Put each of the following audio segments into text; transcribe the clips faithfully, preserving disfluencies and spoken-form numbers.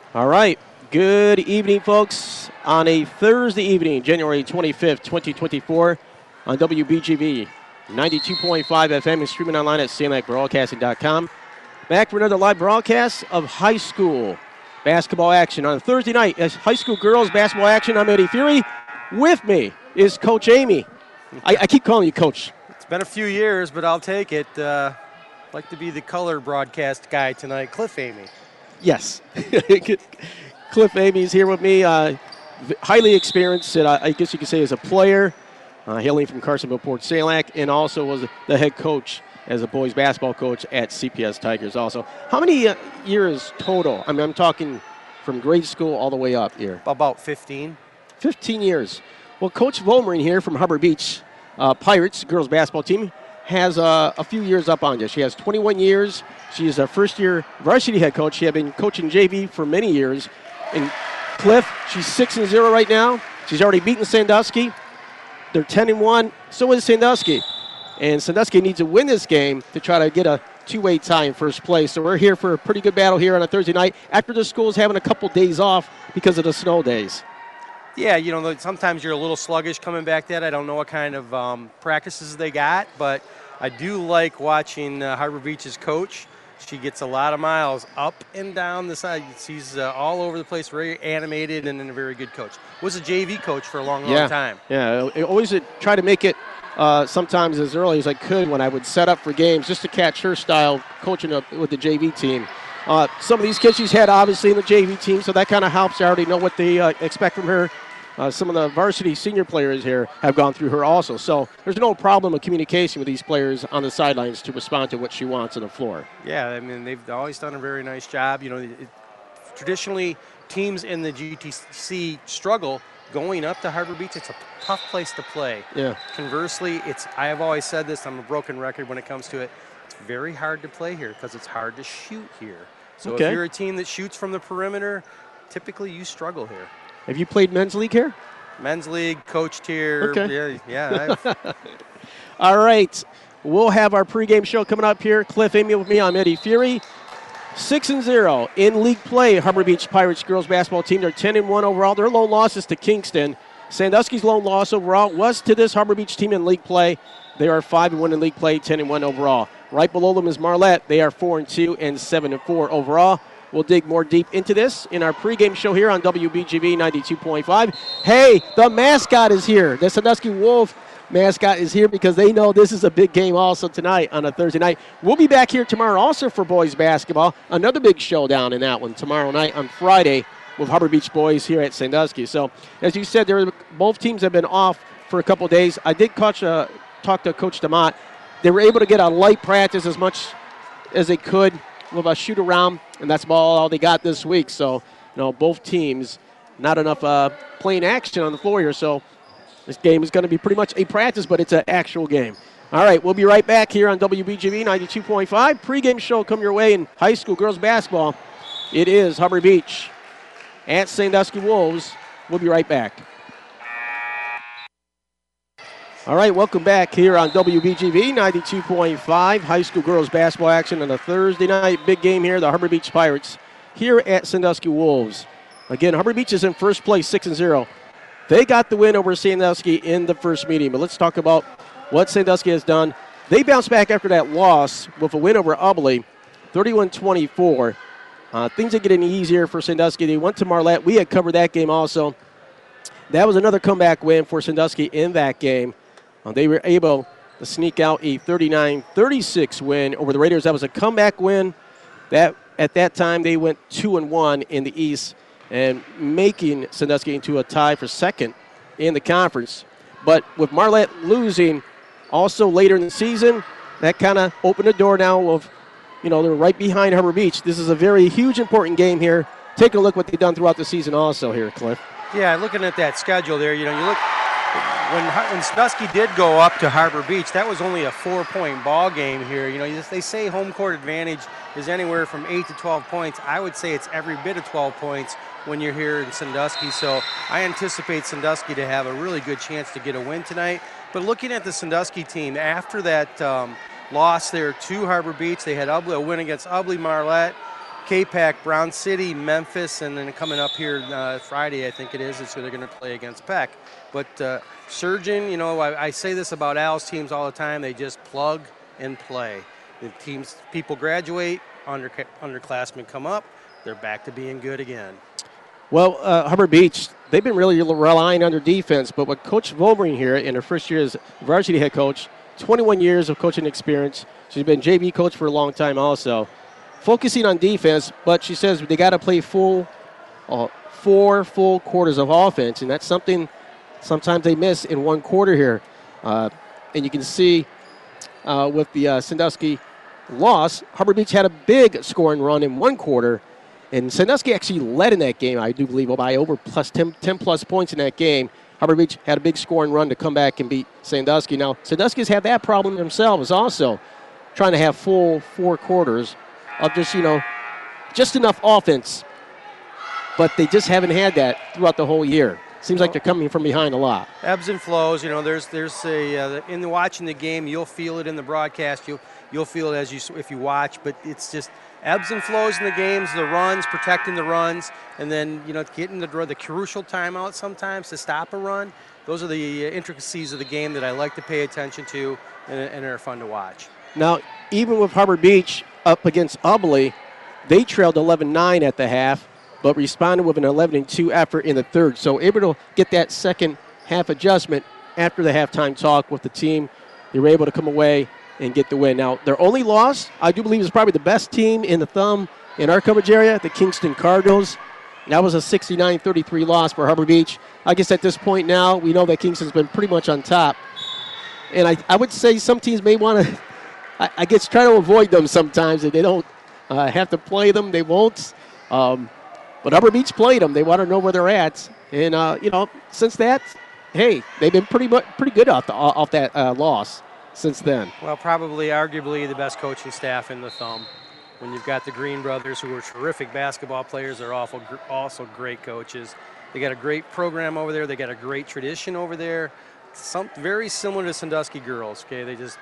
All right. Good evening, folks. On a Thursday evening, January twenty-fifth, twenty twenty-four, on W B G V ninety-two point five F M and streaming online at sand lake broadcasting dot com. Back for another live broadcast of high school basketball action on a Thursday night. As high school girls basketball action, I'm Eddie Fury. With me is Coach Amy. I, I keep calling you Coach. It's been a few years, but I'll take it. Uh, I'd like to be the color broadcast guy tonight, Cliff Amy. Yes. Cliff Amy's here with me. Uh, highly experienced, and I guess you could say as a player, uh, hailing from Carsonville Port Salac, and also was the head coach as a boys basketball coach at C P S Tigers also. How many uh, years total? I mean, I'm talking from grade school all the way up here. About fifteen. fifteen years. Well, Coach Volmering here from Harbor Beach uh, Pirates girls basketball team has uh, a few years up on you. She has twenty-one years. She is a first-year varsity head coach. She had been coaching J V for many years. And Cliff, she's six and zero right now. She's already beaten Sandusky. They're ten and one. So is Sandusky. And Sandusky needs to win this game to try to get a two-way tie in first place. So we're here for a pretty good battle here on a Thursday night after the school's having a couple days off because of the snow days. Yeah, you know, sometimes you're a little sluggish coming back that. I don't know what kind of um, practices they got, but I do like watching uh, Harbor Beach's coach. She gets a lot of miles up and down the side. She's uh, all over the place, very animated, and then a very good coach. Was a J V coach for a long, long yeah. time. Yeah, I always try to make it uh, sometimes as early as I could when I would set up for games just to catch her style coaching up with the J V team. Uh, some of these kids she's had obviously in the J V team, so that kind of helps. I already know what they uh, expect from her. Uh, some of the varsity senior players here have gone through her also. So there's no problem of communication with these players on the sidelines to respond to what she wants on the floor. Yeah, I mean, they've always done a very nice job. You know, it, traditionally, teams in the G T C struggle going up to Harbor Beach. It's a tough place to play. Yeah. Conversely, it's I have always said this, I'm a broken record when it comes to it. It's very hard to play here because it's hard to shoot here. So okay. if you're a team that shoots from the perimeter, typically you struggle here. Have you played men's league here? Men's league, coached here. Okay. Yeah, yeah. All right. We'll have our pregame show coming up here. Cliff Amy with me. I'm Eddie Fury. Six and zero in league play. Harbor Beach Pirates girls basketball team. They're ten and one overall. Their lone loss is to Kingston. Sandusky's lone loss overall was to this Harbor Beach team in league play. They are five and one in league play, ten and one overall. Right below them is Marlette. They are four and two and seven and four overall. We'll dig more deep into this in our pregame show here on W B G V ninety-two point five. Hey, the mascot is here. The Sandusky Wolf mascot is here because they know this is a big game also tonight on a Thursday night. We'll be back here tomorrow also for boys basketball. Another big showdown in that one tomorrow night on Friday with Harbor Beach boys here at Sandusky. So, as you said, there both teams have been off for a couple days. I did catch, uh, talk to Coach DeMott. They were able to get a light practice as much as they could with a shoot around, and that's all, all they got this week. So, you know, both teams, not enough uh, playing action on the floor here. So this game is going to be pretty much a practice, but it's an actual game. All right, we'll be right back here on W B G V ninety-two point five. Pre-game show come your way in high school girls basketball. It is Harbor Beach at Sandusky Wolves. We'll be right back. All right, welcome back here on W B G V ninety-two point five. High school girls basketball action on a Thursday night. Big game here, the Harbor Beach Pirates here at Sandusky Wolves. Again, Harbor Beach is in first place, six and zero. They got the win over Sandusky in the first meeting, but let's talk about what Sandusky has done. They bounced back after that loss with a win over Ubly, thirty-one twenty-four. Uh, things are getting easier for Sandusky. They went to Marlette. We had covered that game also. That was another comeback win for Sandusky in that game. Uh, they were able to sneak out a thirty-nine thirty-six win over the Raiders. That was a comeback win. That at that time they went two and one in the East and making Sandusky into a tie for second in the conference. But with Marlette losing also later in the season, that kind of opened the door now of, you know, they're right behind Harbor Beach. This is a very huge, important game here. Take a look what they've done throughout the season also here, Cliff. Yeah, looking at that schedule there, you know, you look, when, when Sandusky did go up to Harbor Beach, that was only a four-point ball game here. You know, they say home court advantage is anywhere from eight to twelve points. I would say it's every bit of twelve points when you're here in Sandusky. So I anticipate Sandusky to have a really good chance to get a win tonight. But looking at the Sandusky team, after that um, loss there to Harbor Beach, they had Ubly, a win against Ubly Marlette, K-Pac, Brown City, Memphis, and then coming up here uh, Friday, I think it is, is who they're going to play against Peck. But uh, Surgeon, you know, I, I say this about Al's teams all the time, they just plug and play. The teams, people graduate, under, underclassmen come up, they're back to being good again. Well, uh, Hubbard Beach, they've been really relying on their defense, but with Coach Volmering here in her first year as varsity head coach, twenty-one years of coaching experience. She's been J V coach for a long time also. Focusing on defense, but she says they got to play full, uh, four full quarters of offense, and that's something sometimes they miss in one quarter here. Uh, and you can see uh, with the uh, Sandusky loss, Hubbard Beach had a big scoring run in one quarter, and Sandusky actually led in that game, I do believe, by over plus ten, ten plus points in that game. Hubbard Beach had a big scoring run to come back and beat Sandusky. Now, Sandusky's had that problem themselves also, trying to have full four quarters of just, you know, just enough offense. But they just haven't had that throughout the whole year. Seems like they're coming from behind a lot. Ebbs and flows, you know, there's there's a, uh, in the watching the game, you'll feel it in the broadcast, you'll, you'll feel it as you if you watch, but it's just ebbs and flows in the games, the runs, protecting the runs, and then, you know, getting the, the crucial timeout sometimes to stop a run. Those are the intricacies of the game that I like to pay attention to and, and are fun to watch. Now, even with Hubbard Beach up against Ubly, they trailed eleven nine at the half, but responded with an eleven two effort in the third. So able to get that second half adjustment after the halftime talk with the team. They were able to come away and get the win. Now, their only loss, I do believe, is probably the best team in the Thumb in our coverage area, the Kingston Cardinals. That was a sixty-nine thirty-three loss for Hubbard Beach. I guess at this point now, we know that Kingston's been pretty much on top. And I, I would say some teams may want to, I, I guess, try to avoid them sometimes. If they don't uh, have to play them, they won't. Um, but Hubbard Beach played them. They want to know where they're at. And, uh, you know, since that, hey, they've been pretty much, pretty good off, the, off that uh, loss since then. Well, probably, arguably, the best coaching staff in the Thumb. When you've got the Green brothers, who are terrific basketball players, they're awful, also great coaches. They got a great program over there. They got a great tradition over there. Some very similar to Sandusky girls. Okay, they just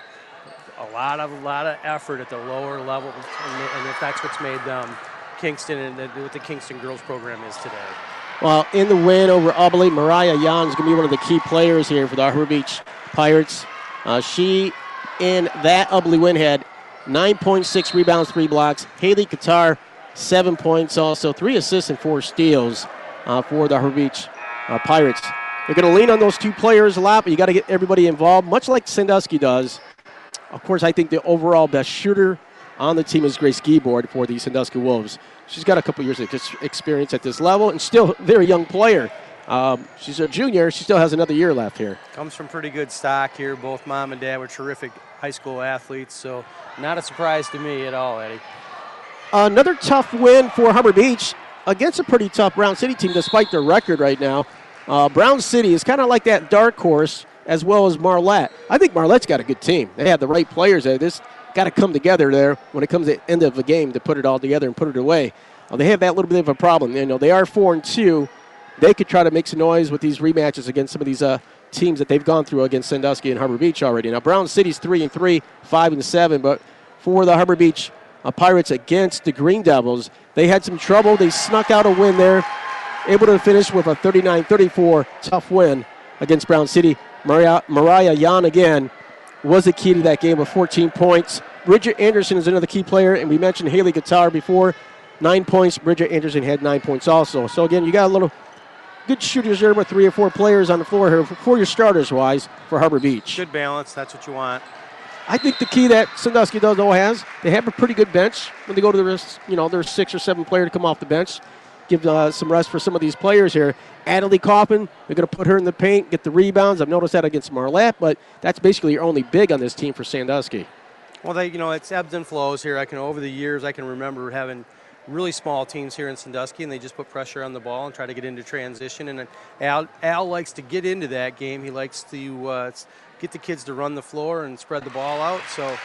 a lot of a lot of effort at the lower level, and, and if that's what's made them Kingston and the, what the Kingston girls program is today. Well, in the win over Ubly, Mariah Jan is going to be one of the key players here for the Hubbard Beach Pirates. Uh, she, in that Ubly win, had nine point six rebounds, three blocks. Haley Qatar, seven points also, three assists and four steals uh, for the Hubbard Beach uh, Pirates. They're going to lean on those two players a lot, but you got to get everybody involved, much like Sandusky does. Of course, I think the overall best shooter on the team is Grace Geeboard for the Sandusky Wolves. She's got a couple years of experience at this level and still a very young player. Um, she's a junior. She still has another year left here. Comes from pretty good stock here. Both mom and dad were terrific high school athletes, so not a surprise to me at all, Eddie. Another tough win for Hubbard Beach against a pretty tough Brown City team despite their record right now. Uh, Brown City is kind of like that dark horse as well as Marlette. I think Marlette's got a good team. They have the right players there. This got to come together there when it comes to the end of the game to put it all together and put it away. Uh, they have that little bit of a problem. You know, they are four and two. They could try to make some noise with these rematches against some of these uh, teams that they've gone through against Sandusky and Hubbard Beach already. Now Brown City's three and three, five and seven, but for the Hubbard Beach uh, Pirates against the Green Devils, they had some trouble. They snuck out a win there, able to finish with a thirty-nine thirty-four tough win against Brown City. Mariah, Mariah Jan again was the key to that game with fourteen points. Bridget Anderson is another key player, and we mentioned Haley Qatar before. Nine points. Bridget Anderson had nine points also. So, again, you got a little good shooters there with three or four players on the floor here for your starters-wise for Hubbard Beach. Good balance. That's what you want. I think the key that Sandusky does though has, they have a pretty good bench when they go to the rest, you know, there's six or seven player to come off the bench. Give uh, some rest for some of these players here. Adelie Coffin, they're going to put her in the paint, get the rebounds. I've noticed that against Marlette, but that's basically your only big on this team for Sandusky. Well, they, you know, it's ebbs and flows here. I can, over the years, I can remember having really small teams here in Sandusky, and they just put pressure on the ball and try to get into transition. And Al, Al likes to get into that game. He likes to uh, get the kids to run the floor and spread the ball out. So,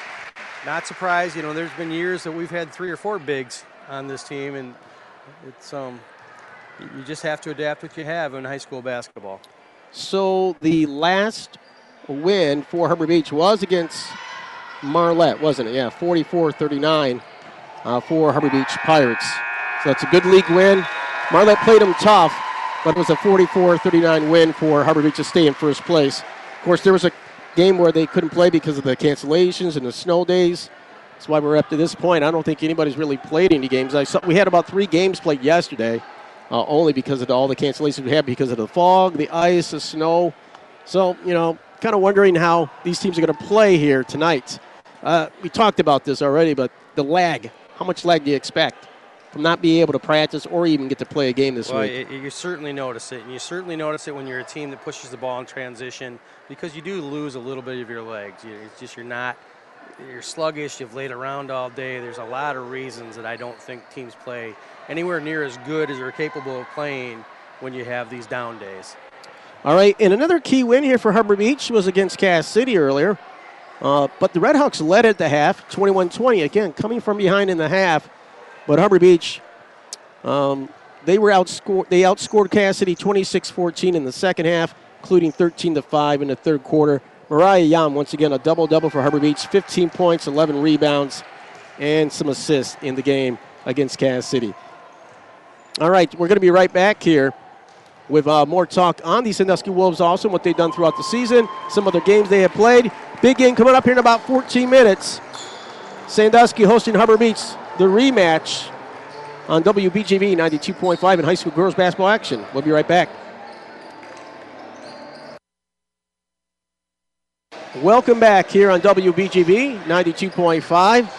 not surprised. You know, there's been years that we've had three or four bigs on this team, and it's um, you just have to adapt what you have in high school basketball. So the last win for Hubbard Beach was against Marlette, wasn't it? Yeah, forty-four thirty-nine. uh, for Harbor Beach Pirates. So it's a good league win. Marlette played them tough, but it was a forty-four thirty-nine win for Harbor Beach to stay in first place. Of course, there was a game where they couldn't play because of the cancellations and the snow days. That's why we're up to this point. I don't think anybody's really played any games. I saw, we had about three games played yesterday, uh, only because of the, all the cancellations we had because of the fog, the ice, the snow. So, you know, kind of wondering how these teams are going to play here tonight. Uh, we talked about this already, but the lag, how much lag do you expect from not being able to practice or even get to play a game this well, week? Well, you certainly notice it, and you certainly notice it when you're a team that pushes the ball in transition because you do lose a little bit of your legs. You, it's just you're not – you're sluggish, you've laid around all day. There's a lot of reasons that I don't think teams play anywhere near as good as they're capable of playing when you have these down days. All right, and another key win here for Harbor Beach was against Cass City earlier. Uh, but the Redhawks led at the half, twenty-one twenty. Again, coming from behind in the half. But Harbor Beach, um, they were outscored. They outscored Cass City twenty-six fourteen in the second half, including thirteen to five in the third quarter. Mariah Yam, once again, a double-double for Harbor Beach, fifteen points, eleven rebounds, and some assists in the game against Cass City. All right, we're going to be right back here with uh, more talk on the Sandusky Wolves also, what they've done throughout the season, some other games they have played. Big game coming up here in about fourteen minutes. Sandusky hosting Harbor Beach, the rematch on W B G V ninety-two point five in high school girls basketball action. We'll be right back. Welcome back here on W B G V ninety-two point five.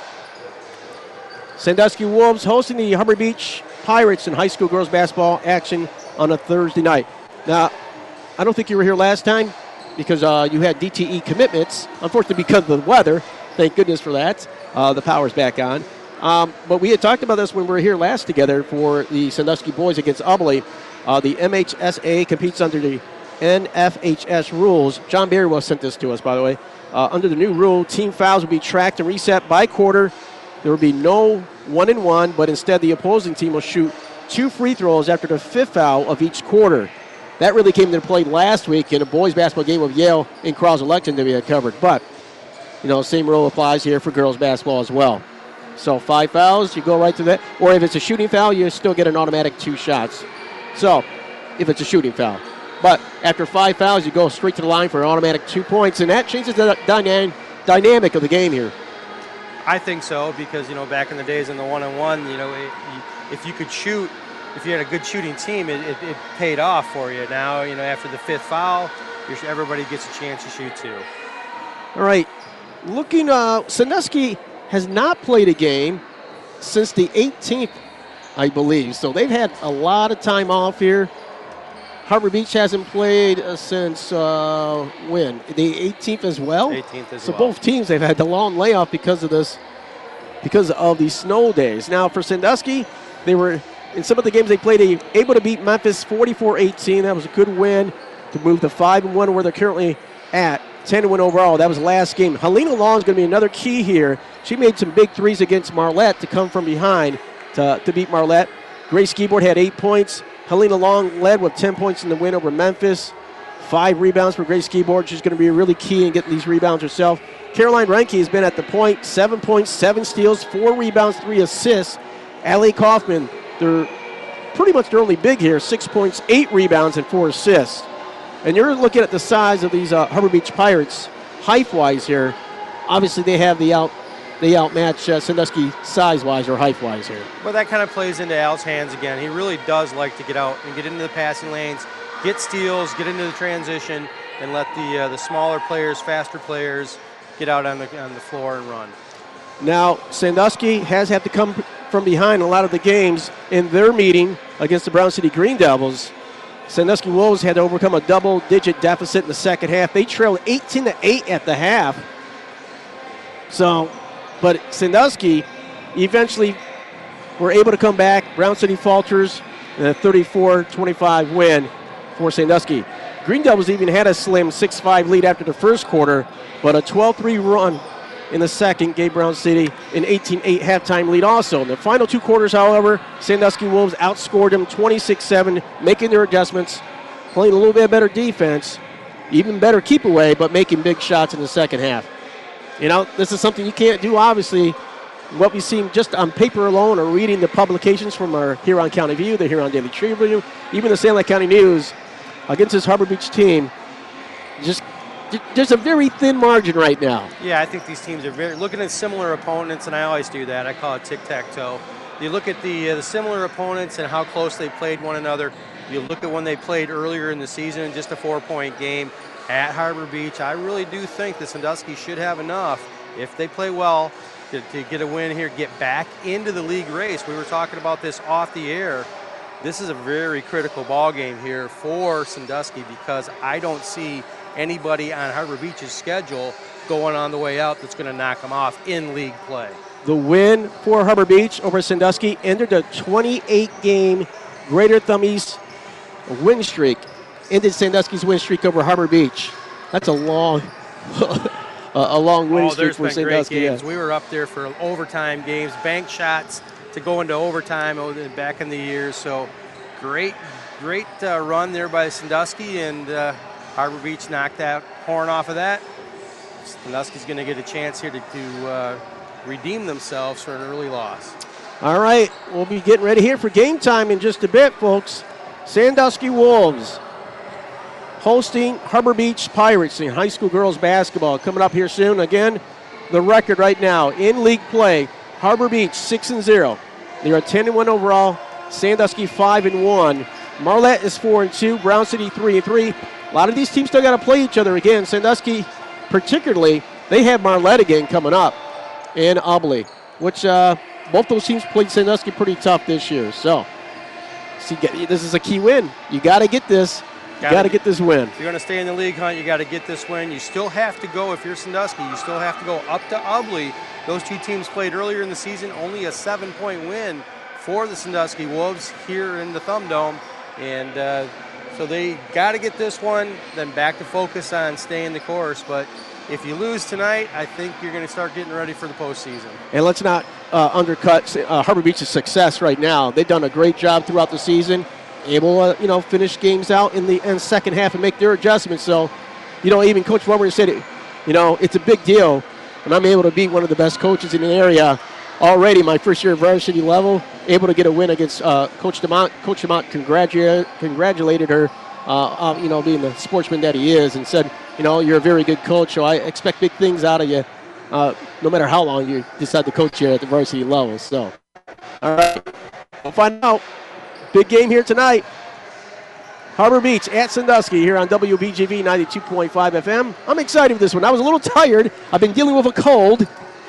Sandusky Wolves hosting the Harbor Beach Pirates in high school girls basketball action on a Thursday night. Now, I don't think you were here last time because uh, you had D T E commitments. Unfortunately, because of the weather, thank goodness for that. Uh, the power's back on. Um, but we had talked about this when we were here last together for the Sandusky boys against Ubly. Uh, the M H S A competes under the N F H S rules. John Berrywell sent this to us, by the way. Uh, under the new rule, team fouls will be tracked and reset by quarter. There will be no one and one, but instead the opposing team will shoot two free throws after the fifth foul of each quarter. That really came into play last week in a boys basketball game of Yale and Croswell Lexington that we had covered. But, you know, same rule applies here for girls basketball as well. So five fouls, you go right to that. Or if it's a shooting foul, you still get an automatic two shots. So, if it's a shooting foul. But after five fouls, you go straight to the line for an automatic two points, and that changes the dyna- dynamic of the game here. I think so because, you know, back in the days in the one-on-one, you know, it, you, if you could shoot, if you had a good shooting team, it, it, it paid off for you. Now, you know, after the fifth foul, you're, everybody gets a chance to shoot too. All right. Looking, uh, Sandusky has not played a game since the eighteenth, I believe. So they've had a lot of time off here. Harbor Beach hasn't played uh, since uh, when? The eighteenth as well? eighteenth as so well. So both teams, they've had the long layoff because of this, because of these snow days. Now for Sandusky, they were, in some of the games they played, they able to beat Memphis forty-four eighteen. That was a good win to move to five and one where they're currently at. ten and one overall. That was the last game. Helena Long is going to be another key here. She made some big threes against Marlette to come from behind to, to beat Marlette. Grace Skiboard had eight points. Helena Long led with ten points in the win over Memphis. Five rebounds for Grace Skiboard. She's going to be really key in getting these rebounds herself. Caroline Reinke has been at the point. Seven points, seven steals, four rebounds, three assists. Allie Kaufman, they're pretty much their only big here. Six points, eight rebounds, and four assists. And you're looking at the size of these uh, Harbor Beach Pirates, height-wise here. Obviously, they have the out, they outmatch uh, Sandusky size-wise or height-wise here. Well, that kind of plays into Al's hands again. He really does like to get out and get into the passing lanes, get steals, get into the transition, and let the uh, the smaller players, faster players, get out on the on the floor and run. Now, Sandusky has had to come from behind a lot of the games in their meeting against the Brown City Green Devils. Sandusky Wolves had to overcome a double-digit deficit in the second half. They trailed eighteen to eight at the half. So, but Sandusky eventually were able to come back. Brown City falters in a thirty-four twenty-five win for Sandusky. Green Devils even had a slim six five lead after the first quarter, but a twelve three run in the second gave Brown City an eighteen eight halftime lead also. In the final two quarters, however, Sandusky Wolves outscored them twenty-six seven, making their adjustments, playing a little bit better defense, even better keep away, but making big shots in the second half. You know, this is something you can't do, obviously, what we've seen just on paper alone or reading the publications from our Huron County View, the Huron Daily Tribune, even the Saline County News against this Harbor Beach team, just there's a very thin margin right now. Yeah, I think these teams are very looking at similar opponents, and I always do that. I call it tic-tac-toe. You look at the uh, the similar opponents and how close they played one another. You look at when they played earlier in the season, just a four-point game at Harbor Beach. I really do think the Sandusky should have enough, if they play well, to, to get a win here, get back into the league race. We were talking about this off the air. This is a very critical ball game here for Sandusky because I don't see anybody on Harbor Beach's schedule going on the way out that's going to knock them off in league play. The win for Harbor Beach over Sandusky ended a twenty-eight game Greater Thumb East win streak. Ended Sandusky's win streak over Harbor Beach. That's a long, a long winning oh, streak for Sandusky. Great games. Yeah. We were up there for overtime games, bank shots to go into overtime back in the years. So great, great uh, run there by Sandusky, and uh, Harbor Beach knocked that horn off of that. Sandusky's going to get a chance here to, to uh, redeem themselves for an early loss. All right, we'll be getting ready here for game time in just a bit, folks. Sandusky Wolves hosting Harbor Beach Pirates in high school girls basketball coming up here soon. Again, the record right now in league play, Harbor Beach six and zero. They are ten and one overall. Sandusky five and one. Marlette is four and two. Brown City three and three. A lot of these teams still got to play each other again. Sandusky, particularly, they have Marlette again coming up in Ubly, which uh, both those teams played Sandusky pretty tough this year. So, see, this is a key win. You got to get this. You got to get this win. If you're going to stay in the league hunt, you got to get this win. You still have to go, if you're Sandusky, you still have to go up to Ubly. Those two teams played earlier in the season, only a seven-point win for the Sandusky Wolves here in the Thumb Dome. And uh, so they got to get this one, then back to focus on staying the course. But if you lose tonight, I think you're going to start getting ready for the postseason. And let's not uh, undercut uh, Harbor Beach's success right now. They've done a great job throughout the season, able to, uh, you know, finish games out in the in second half and make their adjustments. So, you know, even Coach Warmer said, it, you know, it's a big deal, and I'm able to beat one of the best coaches in the area already my first year at varsity level, able to get a win against uh, Coach DeMont. Coach DeMont congratulated, congratulated her, uh, uh, you know, being the sportsman that he is, and said, you know, you're a very good coach, so I expect big things out of you, uh, no matter how long you decide to coach here at the varsity level. So, all right, we'll find out. Big game here tonight. Harbor Beach at Sandusky here on W B G V ninety-two point five F M. I'm excited for this one. I was a little tired. I've been dealing with a cold,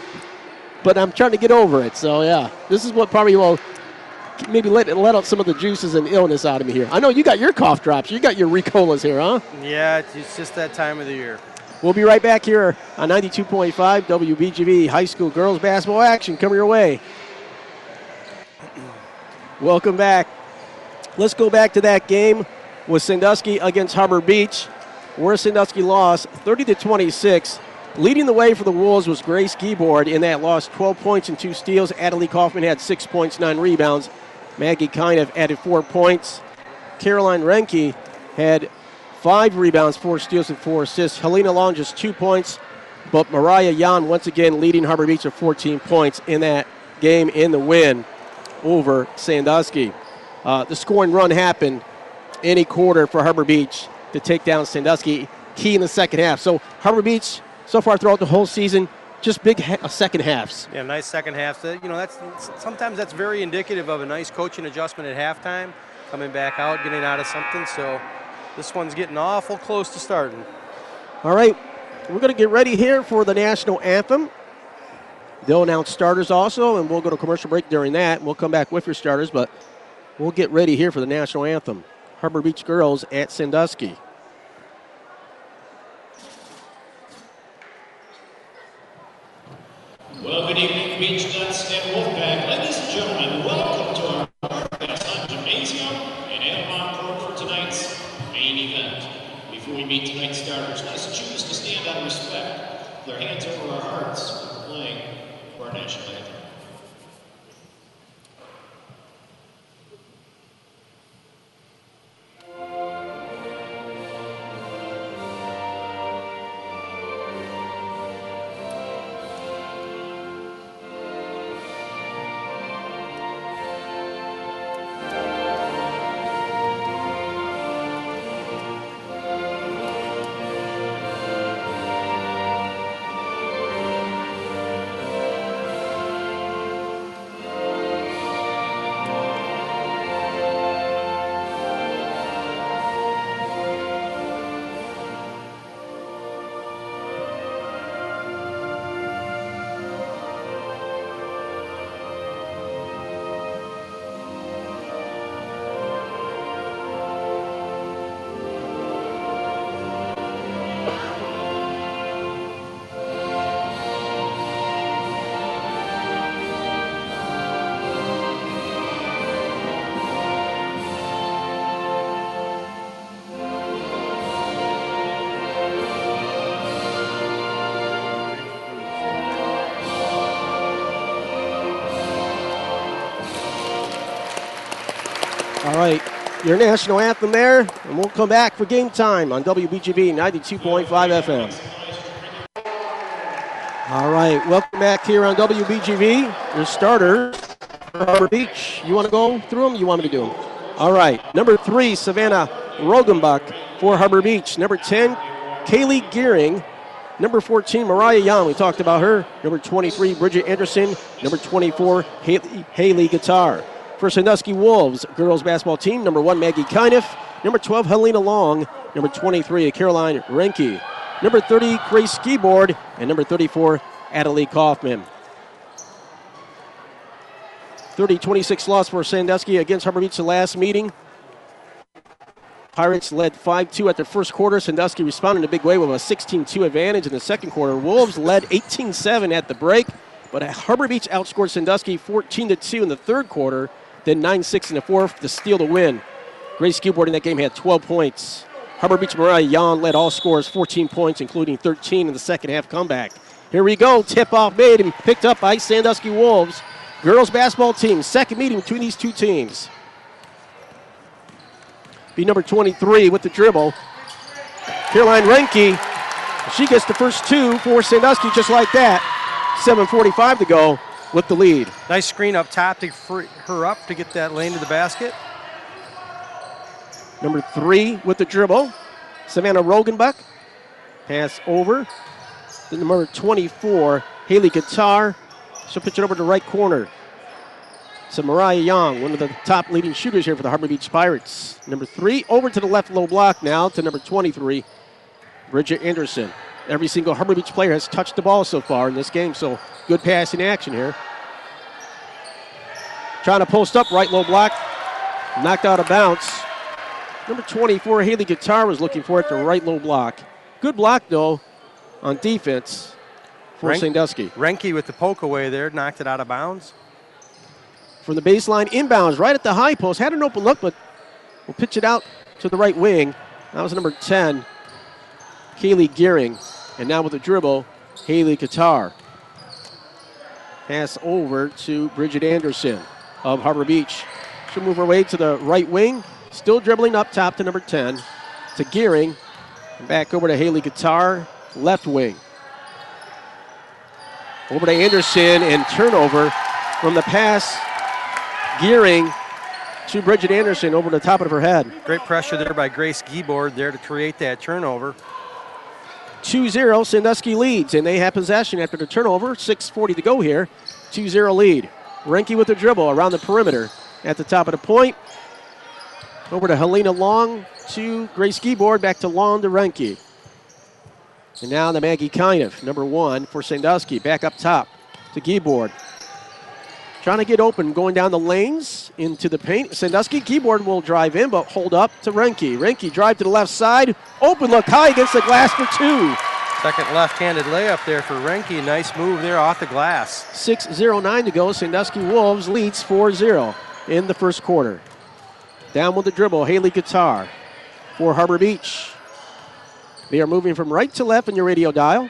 but I'm trying to get over it. So, yeah, this is what probably will maybe let, let out some of the juices and illness out of me here. I know you got your cough drops. You got your Ricolas here, huh? Yeah, it's just that time of the year. We'll be right back here on ninety-two point five W B G V high school girls basketball action coming your way. Welcome back. Let's go back to that game with Sandusky against Harbor Beach, where Sandusky lost thirty to twenty-six. Leading the way for the Wolves was Grace Giebord in that loss, twelve points and two steals. Adelie Kaufman had six points, nine rebounds. Maggie Kinev added four points. Caroline Renke had five rebounds, four steals, and four assists. Helena Long just two points, but Mariah Jan once again leading Harbor Beach with fourteen points in that game in the win over Sandusky. Uh, the scoring run happened in a quarter for Harbor Beach to take down Sandusky, key in the second half. So Harbor Beach, so far throughout the whole season, just big ha- second halves. Yeah, nice second half. You know, that's sometimes that's very indicative of a nice coaching adjustment at halftime, coming back out, getting out of something. So this one's getting awful close to starting. All right, we're going to get ready here for the national anthem. They'll announce starters also, and we'll go to commercial break during that. We'll come back with your starters, but we'll get ready here for the national anthem. Harbor Beach girls at Sandusky. Well, good evening, Beach Nuts and Wolfpack. Ladies and gentlemen, welcome to our Marquette Gymnasium in Edmond for tonight's main event. Before we meet tonight's starters, let's choose to stand out of respect with our hands over our hearts when we're playing for our national anthem. All right, your national anthem there, and we'll come back for game time on W B G B ninety-two point five F M. All right, welcome back here on W B G B. Your starters for Harbor Beach. You want to go through them? You want me to do them? All right, number three, Savannah Rogenbach for Harbor Beach. Number ten, Kaylee Gearing. Number fourteen, Mariah Young. We talked about her. Number twenty-three, Bridget Anderson. Number twenty-four, Haley, Haley Guitar. For Sandusky Wolves girls basketball team, number one, Maggie Kineff. Number twelve, Helena Long. Number twenty-three, Caroline Renke. Number thirty, Grace Skiboard. And number thirty-four, Adelie Kaufman. thirty twenty-six loss for Sandusky against Harbor Beach the last meeting. Pirates led five two at their first quarter. Sandusky responded in a big way with a sixteen two advantage in the second quarter. Wolves led eighteen seven at the break, but Harbor Beach outscored Sandusky fourteen to two in the third quarter, then nine six in the fourth to steal the win. Grace Skiboard in that game had twelve points. Harbor Beach Mariah Young led all scorers, fourteen points, including thirteen in the second half comeback. Here we go, tip-off made and picked up by Sandusky Wolves. Girls basketball team, second meeting between these two teams. Be number twenty-three with the dribble. Caroline Renke, she gets the first two for Sandusky just like that. seven forty-five to go with the lead. Nice screen up top to free her up to get that lane to the basket. Number three with the dribble, Savannah Rogenbach. Pass over. Then number twenty-four, Haley Guitar. She'll pitch it over to the right corner. So Mariah Young, one of the top leading shooters here for the Harbor Beach Pirates. Number three, over to the left low block now to number twenty-three, Bridget Anderson. Every single Harbor Beach player has touched the ball so far in this game, so good passing action here. Trying to post up, right low block, knocked out of bounds. Number twenty-four, Haley Guitar was looking for it, the right low block. Good block, though, on defense for Ren- Sandusky. Renke with the poke away there, knocked it out of bounds. From the baseline, inbounds, right at the high post. Had an open look, but we'll pitch it out to the right wing. That was number ten, Kaylee Gearing. And now with the dribble, Haley Guitar. Pass over to Bridget Anderson of Harbor Beach. She'll move her way to the right wing. Still dribbling up top to number ten, to Gearing. And back over to Haley Guitar, left wing. Over to Anderson, and turnover from the pass. Gearing to Bridget Anderson over the top of her head. Great pressure there by Grace Skiboard there to create that turnover. two zero, Sandusky leads, and they have possession after the turnover. six forty to go here. two zero lead. Renke with the dribble around the perimeter at the top of the point. Over to Helena Long to Grace Skiboard, back to Long to Renke. And now the Maggie Kineff, number one for Sandusky, back up top to Skiboard. Trying to get open, going down the lanes into the paint. Sandusky, Skiboard will drive in, but hold up to Renke. Renke drive to the left side. Open look high against the glass for two. Second left-handed layup there for Renke. Nice move there off the glass. six oh nine to go. Sandusky Wolves leads four zero in the first quarter. Down with the dribble, Haley Guitar for Harbor Beach. They are moving from right to left in your radio dial.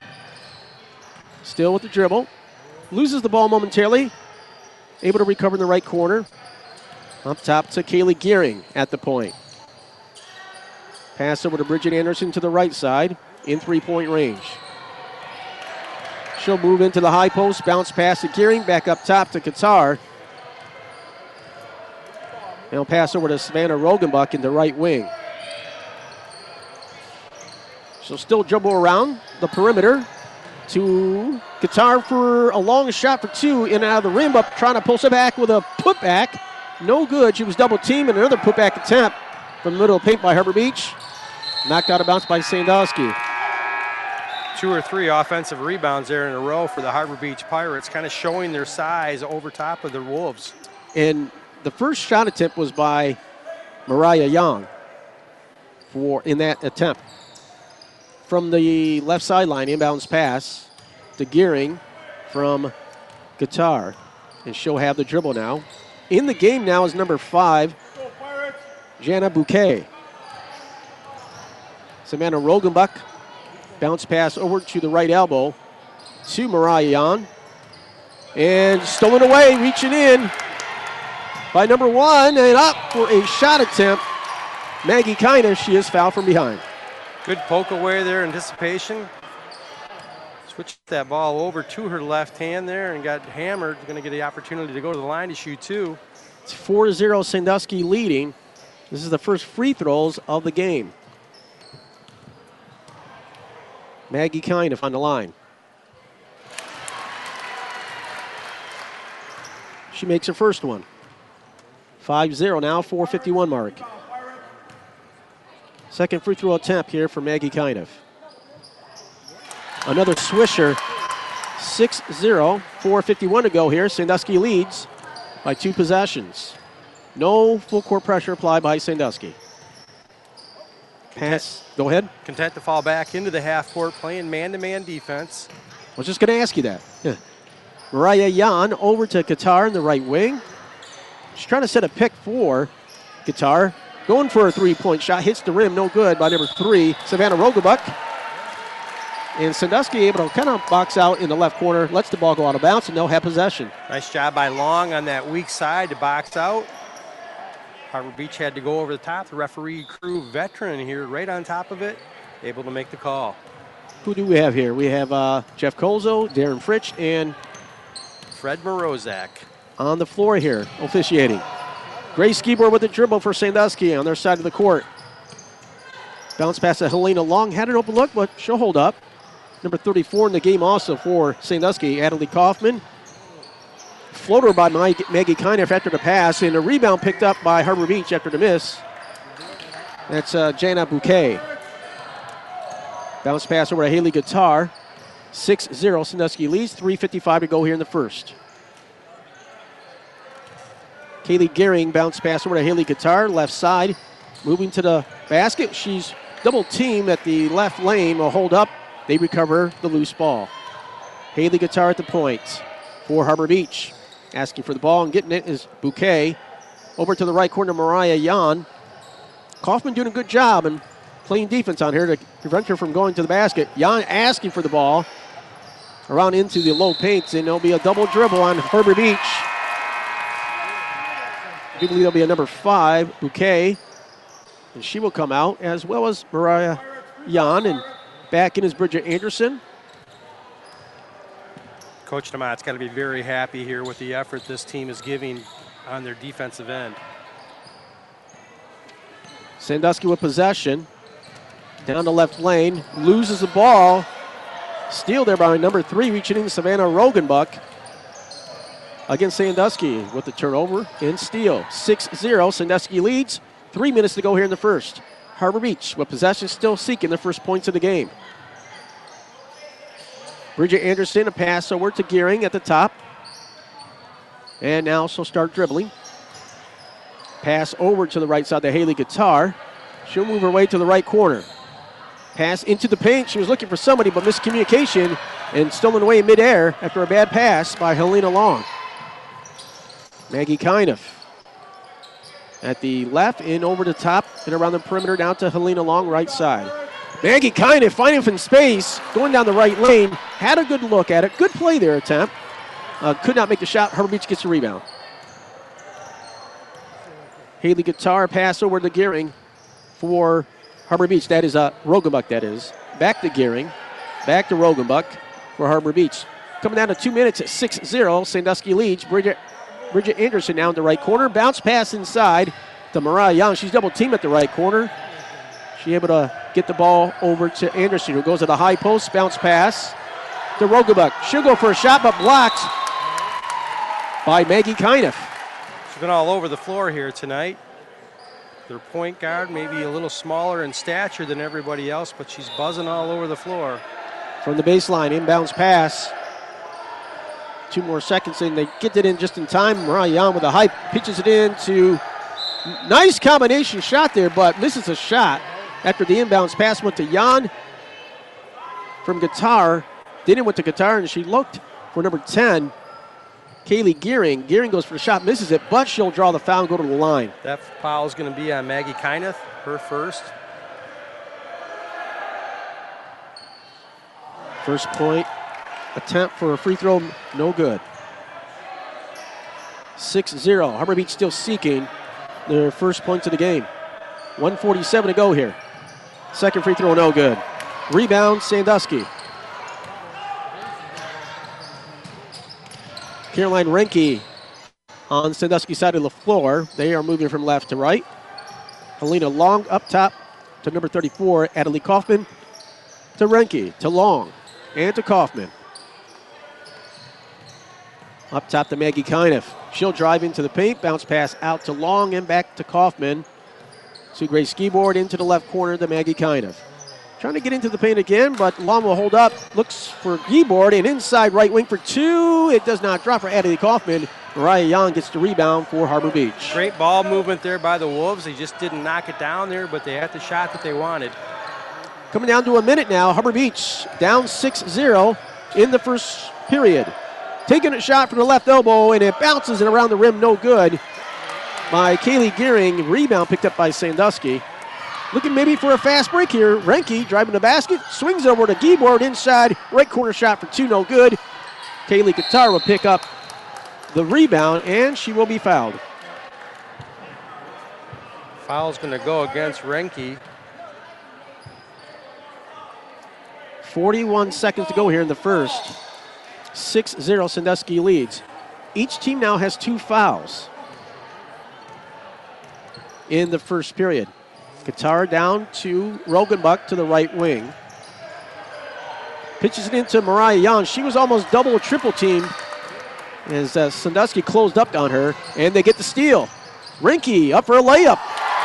Still with the dribble. Loses the ball momentarily. Able to recover in the right corner. Up top to Kaylee Gearing at the point. Pass over to Bridget Anderson to the right side in three-point range. She'll move into the high post, bounce pass to Gearing, back up top to Qatar. They'll pass over to Savannah Rogenbach in the right wing. She'll still dribble around the perimeter to Qatar for a long shot for two in and out of the rim, but trying to pull it back with a putback. No good. She was double teamed, and another putback attempt from the middle of the paint by Harbor Beach. Knocked out of bounds by Sandusky. Two or three offensive rebounds there in a row for the Harbor Beach Pirates, kind of showing their size over top of the Wolves. And the first shot attempt was by Mariah Young for in that attempt. From the left sideline, inbounds pass to Gearing from Qatar. And she'll have the dribble now. In the game now is number five, Jana Bouquet. Savannah Rogenbach, bounce pass over to the right elbow to Mariah Young. And stolen away, reaching in. by number one, and up for a shot attempt. Maggie Kiner, she is fouled from behind. Good poke away there, anticipation. Switched that ball over to her left hand there and got hammered. Going to get the opportunity to go to the line to shoot two. It's four zero Sandusky leading. This is the first free throws of the game. Maggie Kiner on the line. She makes her first one. five zero now, four fifty-one mark. Second free throw attempt here for Maggie Kiner. Another swisher. six zero, four fifty-one to go here. Sandusky leads by two possessions. No full court pressure applied by Sandusky. Pass. Go ahead. Content to fall back into the half court, playing man-to-man defense. I was just going to ask you that. Yeah. Mariah Jan over to Qatar in the right wing. She's trying to set a pick for Qatar. Going for a three-point shot. Hits the rim. No good by number three, Savannah Rogabuck. And Sandusky able to kind of box out in the left corner. Lets the ball go out of bounds, and they'll have possession. Nice job by Long on that weak side to box out. Harbor Beach had to go over the top. The referee crew veteran here right on top of it, able to make the call. Who do we have here? We have uh, Jeff Colzo, Darren Fritsch, and Fred Morozak on the floor here, officiating. Grace Skibor with the dribble for Sandusky on their side of the court. Bounce pass to Helena Long. Had an open look, but she'll hold up. Number thirty-four in the game also for Sandusky, Adelie Kaufman. Floater by Mike, Maggie Kiner after the pass, and a rebound picked up by Harbor Beach after the miss. That's uh, Jana Bouquet. Bounce pass over to Haley Guitar. six zero, Sandusky leads, three fifty-five to go here in the first. Kaylee Gehring bounce pass over to Haley Guitar, left side. Moving to the basket. She's double teamed at the left lane. Will hold up. They recover the loose ball. Haley Guitar at the point for Harbor Beach. Asking for the ball and getting it is Bouquet. Over to the right corner, Mariah Jan. Kaufman doing a good job and playing defense on her to prevent her from going to the basket. Jan asking for the ball around into the low paint, and there'll be a double dribble on Harbor Beach. I do believe there'll be a number five, Bouquet, and she will come out, as well as Mariah Jan, and back in is Bridget Anderson. Coach DeMott's got to be very happy here with the effort this team is giving on their defensive end. Sandusky with possession. Down the left lane. Loses the ball. Steal there by number three, reaching in Savannah Rogenbuck. Against Sandusky with the turnover and steal. six zero, Sandusky leads. Three minutes to go here in the first. Harbor Beach with possession still seeking their first points of the game. Bridget Anderson, a pass over to Gehring at the top. And now she'll start dribbling. Pass over to the right side to Haley Guitar. She'll move her way to the right corner. Pass into the paint. She was looking for somebody, but miscommunication and stolen away in midair after a bad pass by Helena Long. Maggie Kiner at the left and over the top and around the perimeter down to Helena Long, right side. Maggie Kiner finding some space, going down the right lane. Had a good look at it. Good play there, attempt. Uh, could not make the shot. Harbor Beach gets the rebound. Haley Guitar pass over to Gehring for Harbor Beach. That is uh, Rogenbuck, that is. Back to Gehring. Back to Rogenbuck for Harbor Beach. Coming down to two minutes at six zero. Sandusky leads. Bridget, Bridget Anderson now in the right corner. Bounce pass inside to Mariah Young. She's double teamed at the right corner. She able to get the ball over to Anderson, who goes to the high post. Bounce pass to Rogenbuck. She'll go for a shot, but blocked by Maggie Kiner. She's been all over the floor here tonight. Their point guard maybe a little smaller in stature than everybody else, but she's buzzing all over the floor. From the baseline, inbounds pass. Two more seconds, and they get it in just in time. Mariah Young with a hype, pitches it in to nice combination shot there, but misses a shot after the inbounds pass went to Jan from Guitar. Didn't went to Guitar, and she looked for number ten, Kaylee Gehring. Gehring goes for the shot, misses it, but she'll draw the foul and go to the line. That foul is going to be on Maggie Kiner, her first. First point attempt for a free throw, no good. six zero. Harbor Beach still seeking their first points of the game. one forty-seven to go here. Second free throw, no good. Rebound, Sandusky. Caroline Renke on Sandusky side of the floor. They are moving from left to right. Helena Long up top to number thirty-four, Adelie Kaufman. To Renke, to Long, and to Kaufman. Up top to Maggie Kineff. She'll drive into the paint, bounce pass out to Long and back to Kaufman. Sue Gray ski-board into the left corner to Maggie Kineff. Trying to get into the paint again, but Long will hold up. Looks for Gieboard and inside right wing for two. It does not drop for Adelie Kaufman. Mariah Young gets the rebound for Harbor Beach. Great ball movement there by the Wolves. They just didn't knock it down there, but they had the shot that they wanted. Coming down to a minute now, Harbor Beach down six zero in the first period. Taking a shot from the left elbow, and it bounces it around the rim, no good by Kaylee Gearing. Rebound picked up by Sandusky. Looking maybe for a fast break here. Renke driving the basket, swings over to Gieboard inside, right corner shot for two, no good. Kaylee Qatar will pick up the rebound, and she will be fouled. Foul's going to go against Renke. forty-one seconds to go here in the first. six zero Sandusky leads. Each team now has two fouls in the first period. Qatar down to Rogenbuck to the right wing. Pitches it into Mariah Young. She was almost double or triple teamed as uh, Sandusky closed up on her, and they get the steal. Renke up for a layup.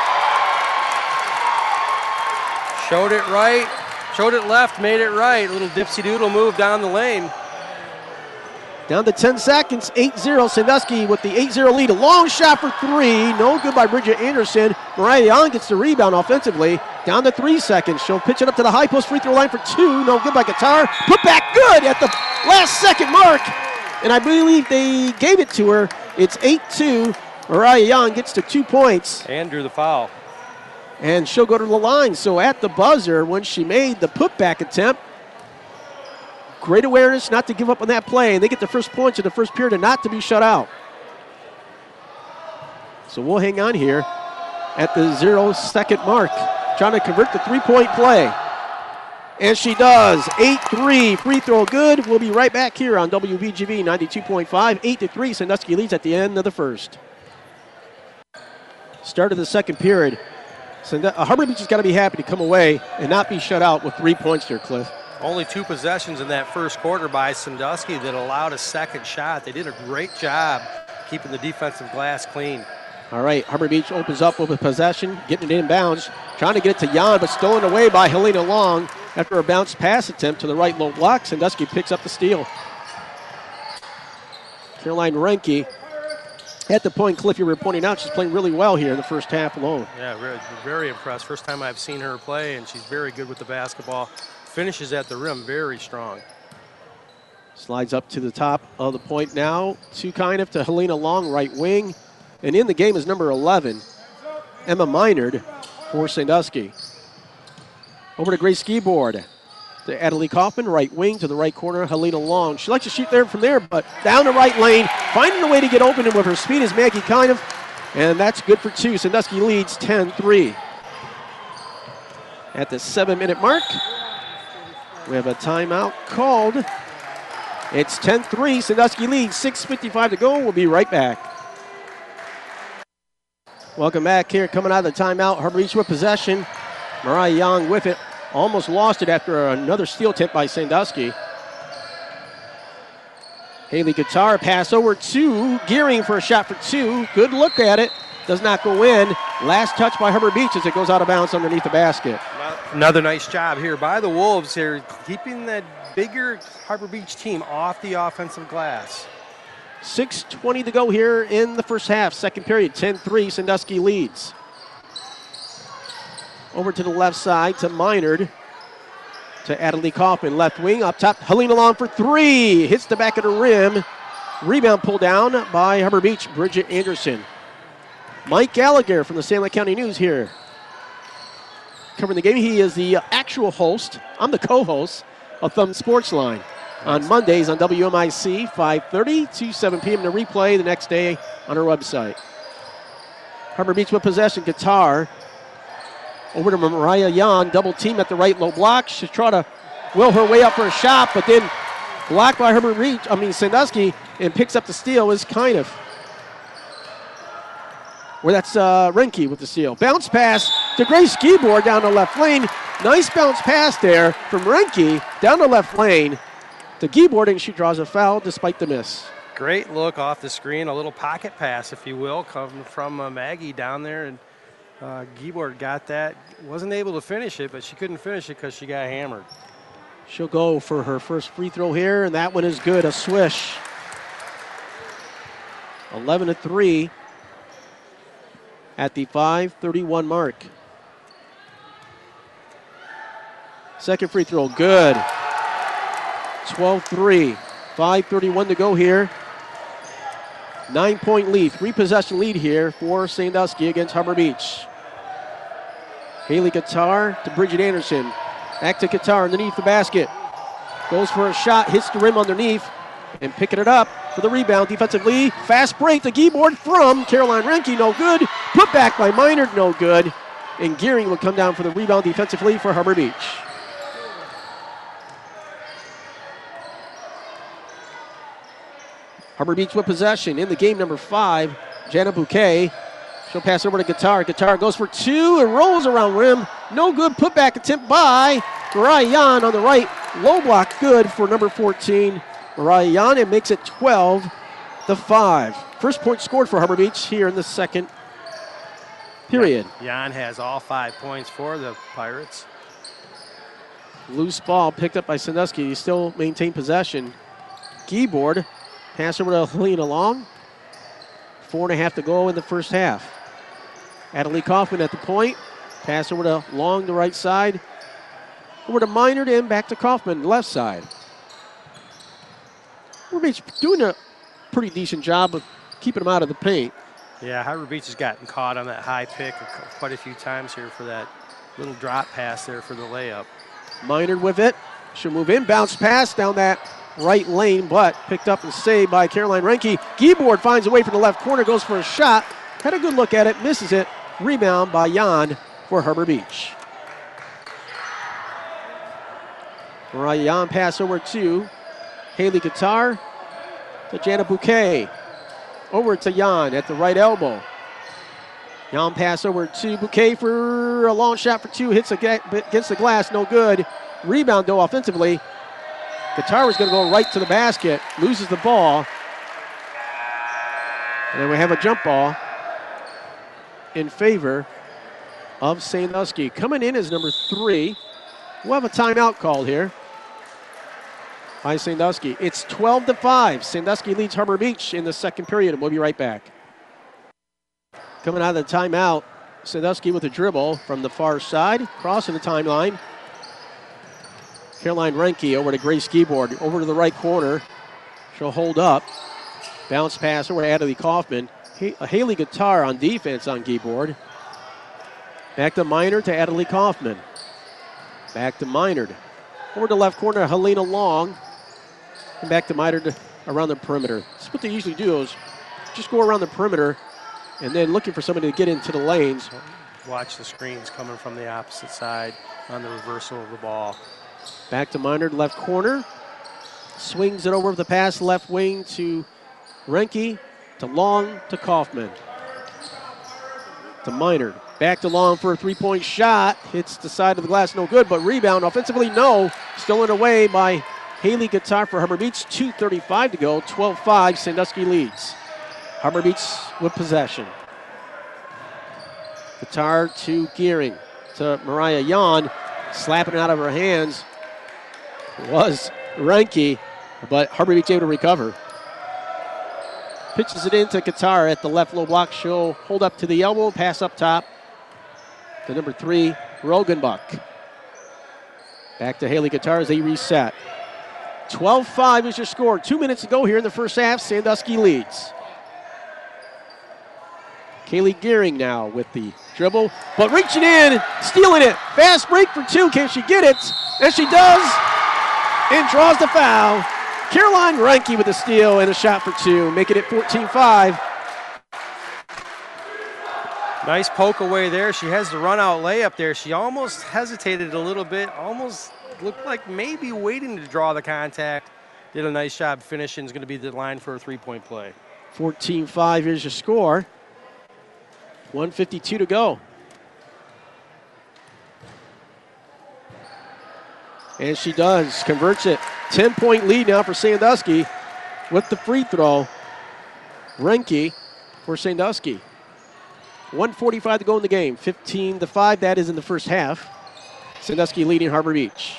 Showed it right, showed it left, made it right. A little dipsy-doodle move down the lane. Down to ten seconds, eight zero. Sandusky with the eight zero lead. A long shot for three. No good by Bridget Anderson. Mariah Young gets the rebound offensively. Down to three seconds. She'll pitch it up to the high post free throw line for two. No good by Qatar. Put back good at the last second mark. And I believe they gave it to her. It's eight two. Mariah Young gets to two points. And drew the foul. And she'll go to the line. So at the buzzer, when she made the putback attempt, great awareness not to give up on that play. And they get the first points in the first period and not to be shut out. So we'll hang on here at the zero second mark, trying to convert the three-point play. And she does. eight three, free throw good. We'll be right back here on W V G V ninety-two point five. eight to three, Sandusky leads at the end of the first. Start of the second period. Sand- uh, Harbor Beach has got to be happy to come away and not be shut out with three points here, Cliff. Only two possessions in that first quarter by Sandusky that allowed a second shot. They did a great job keeping the defensive glass clean. All right, Harbor Beach opens up with a possession, getting it inbounds, trying to get it to Jan, but stolen away by Helena Long after a bounce pass attempt to the right low block. Sandusky picks up the steal. Caroline Renke at the point, Cliff, you were pointing out, she's playing really well here in the first half alone. Yeah, very, very impressed. First time I've seen her play, and she's very good with the basketball. Finishes at the rim very strong. Slides up to the top of the point now. To kind of to Helena Long, right wing. And in the game is number eleven, Emma Minard for Sandusky. Over to Grace Skiboard. To Adelie Kaufman, right wing to the right corner, Helena Long. She likes to shoot there from there, but down the right lane, finding a way to get open, and with her speed is Maggie Kineff. And that's good for two. Sandusky leads ten three. At the seven-minute mark, we have a timeout called. It's ten three, Sandusky leads, six fifty-five to go. We'll be right back. Welcome back here, coming out of the timeout. Harbor Beach with possession. Mariah Young with it. Almost lost it after another steal attempt by Sandusky. Haley Qatar pass over to Gearing for a shot for two. Good look at it. Does not go in. Last touch by Harbor Beach as it goes out of bounds underneath the basket. Another nice job here by the Wolves here, keeping that bigger Harbor Beach team off the offensive glass. six twenty to go here in the first half. Second period, ten three, Sandusky leads. Over to the left side to Minard. To Adelie Kaufman, left wing, up top. Helena Long for three. Hits the back of the rim. Rebound pulled down by Harbor Beach, Bridget Anderson. Mike Gallagher from the San Luis County News here, covering the game. He is the actual host. I'm the co-host of Thumb Sports Line. on Mondays on W M I C, five thirty to seven p.m. to replay the next day on our website. Harbor Beach with possession. Guitar over to Mariah Yan, double team at the right low block. She's trying to will her way up for a shot, but then blocked by Harbor Beach, I mean Sandusky, and picks up the steal is kind of. Where that's uh, Renke with the steal. Bounce pass to Grace Giebord down the left lane. Nice bounce pass there from Renke down the left lane to Giebord, and she draws a foul despite the miss. Great look off the screen, a little pocket pass, if you will, coming from uh, Maggie down there, and uh, Giebord got that. Wasn't able to finish it, but she couldn't finish it because she got hammered. She'll go for her first free throw here, and that one is good, a swish. eleven to three at the five thirty-one mark. Second free throw, good. twelve three, five thirty-one to go here. Nine-point lead, three-possession lead here for Sandusky against Harbor Beach. Haley Guitar to Bridget Anderson. Back to Guitar underneath the basket. Goes for a shot, hits the rim underneath, and picking it up for the rebound defensively. Fast break to Giebord from Caroline Renke, no good. Put back by Minard, no good. And Gearing will come down for the rebound defensively for Harbor Beach. Harbor Beach with possession in the game, number five, Jana Bouquet. She'll pass over to Guitar. Guitar goes for two and rolls around rim. No good. Putback attempt by Mariah Yan on the right. Low block good for number fourteen, Mariah Yan. It makes it twelve to five. First point scored for Harbor Beach here in the second period. Yan has all five points for the Pirates. Loose ball picked up by Sandusky. You still maintain possession. Giebord. Pass over to Helena Long. Four and a half to go in the first half. Adelie Kaufman at the point. Pass over to Long, the right side. Over to Minard and back to Kaufman, left side. Harbor Beach doing a pretty decent job of keeping them out of the paint. Yeah, Harbor Beach has gotten caught on that high pick quite a few times here for that little drop pass there for the layup. Minard with it. She'll move in, bounce pass down that right lane, but picked up and saved by Caroline Renke. Giebord finds a way from the left corner, goes for a shot. Had a good look at it, misses it. Rebound by Yan for Harbor Beach. Mariah Yan pass over to Haley Guitar to Jana Bouquet. Over to Yan at the right elbow. Yan pass over to Bouquet for a long shot for two. Hits against the glass, no good. Rebound though offensively. Guitar was going to go right to the basket, loses the ball. And then we have a jump ball in favor of Sandusky. Coming in as number three. We'll have a timeout called here by Sandusky. It's twelve to five. Sandusky leads Harbor Beach in the second period, and we'll be right back. Coming out of the timeout, Sandusky with a dribble from the far side, crossing the timeline. Caroline Renke over to Grace Giebord, over to the right corner. She'll hold up. Bounce pass over to Adelie Kaufman. Haley Guitar on defense on Giebord. Back to Minard to Adelie Kaufman. Back to Minard. Over to left corner, Helena Long. And back to Minard around the perimeter. That's what they usually do is just go around the perimeter and then looking for somebody to get into the lanes. Watch the screens coming from the opposite side on the reversal of the ball. Back to Minard, left corner. Swings it over with the pass, left wing to Renke, to Long, to Kaufman. To Minard. Back to Long for a three-point shot. Hits the side of the glass, no good, but rebound offensively, no. Stolen away by Haley Guitar for Harbor Beach. two thirty-five to go, twelve five, Sandusky leads. Harbor Beach with possession. Guitar to Gearing, to Mariah Yan. Slapping it out of her hands was Renke, but Harbor Beach able to recover. Pitches it into Guitar at the left low block. She'll hold up to the elbow, pass up top to number three, Rogenbuck. Back to Haley Guitar as they reset. twelve five is your score. Two minutes to go here in the first half. Sandusky leads. Kaylee Gearing now with the dribble, but reaching in, stealing it. Fast break for two. Can she get it? And she does, and draws the foul. Caroline Reinke with a steal and a shot for two, making it fourteen five. Nice poke away there. She has the run-out layup there. She almost hesitated a little bit, almost looked like maybe waiting to draw the contact. Did a nice job finishing. Is going to be the line for a three-point play. fourteen five, here's your score. one fifty-two to go. And she does, converts it. ten-point lead now for Sandusky with the free throw. Reinke for Sandusky. one forty-five to go in the game. fifteen to five, that is in the first half. Sandusky leading Harbor Beach.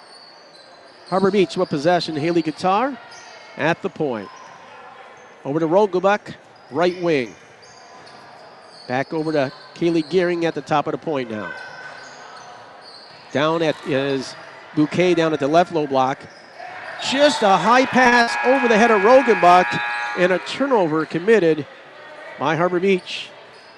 Harbor Beach with possession. Haley Guitar at the point. Over to Rogelbuck, right wing. Back over to Kaylee Gearing at the top of the point now. Down at is Bouquet down at the left low block. Just a high pass over the head of Rogelbuck and a turnover committed by Harbor Beach.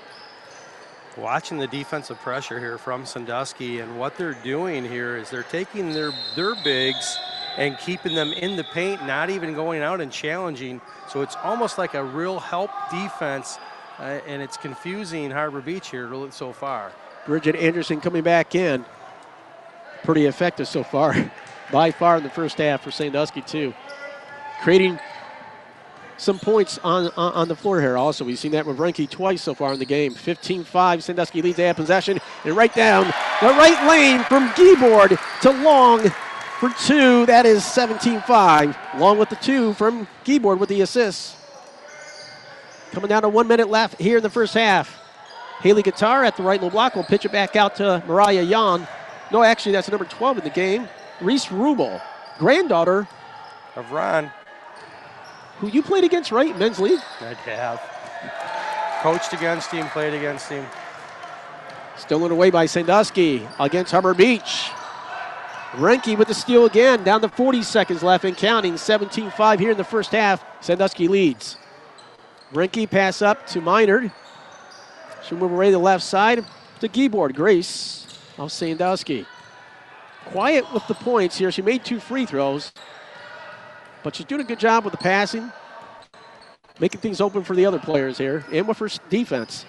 Watching the defensive pressure here from Sandusky, and what they're doing here is they're taking their, their bigs and keeping them in the paint, not even going out and challenging. So it's almost like a real help defense, uh, and it's confusing Harbor Beach here so far. Bridget Anderson coming back in. Pretty effective so far, by far in the first half for Sandusky too. Creating some points on, on, on the floor here also. We've seen that with Reinke twice so far in the game. fifteen five, Sandusky leads, they have possession. And right down the right lane from Giebord to Long for two. That is seventeen five. Long with the two from Giebord with the assist. Coming down to one minute left here in the first half. Haley Guitar at the right low block will pitch it back out to Mariah Yan. No, actually, that's number twelve in the game. Reese Rubel, granddaughter Of Ron. who you played against, right, men's league? I'd have. Coached against him, played against him. Stolen away by Sandusky against Harbor Beach. Reinke with the steal again, down to forty seconds left and counting. seventeen five here in the first half. Sandusky leads. Reinke pass up to Minard. She'll move away to the left side to Giebord. Grace of Sandusky. Quiet with the points here. She made two free throws, but she's doing a good job with the passing, making things open for the other players here, and with her defense.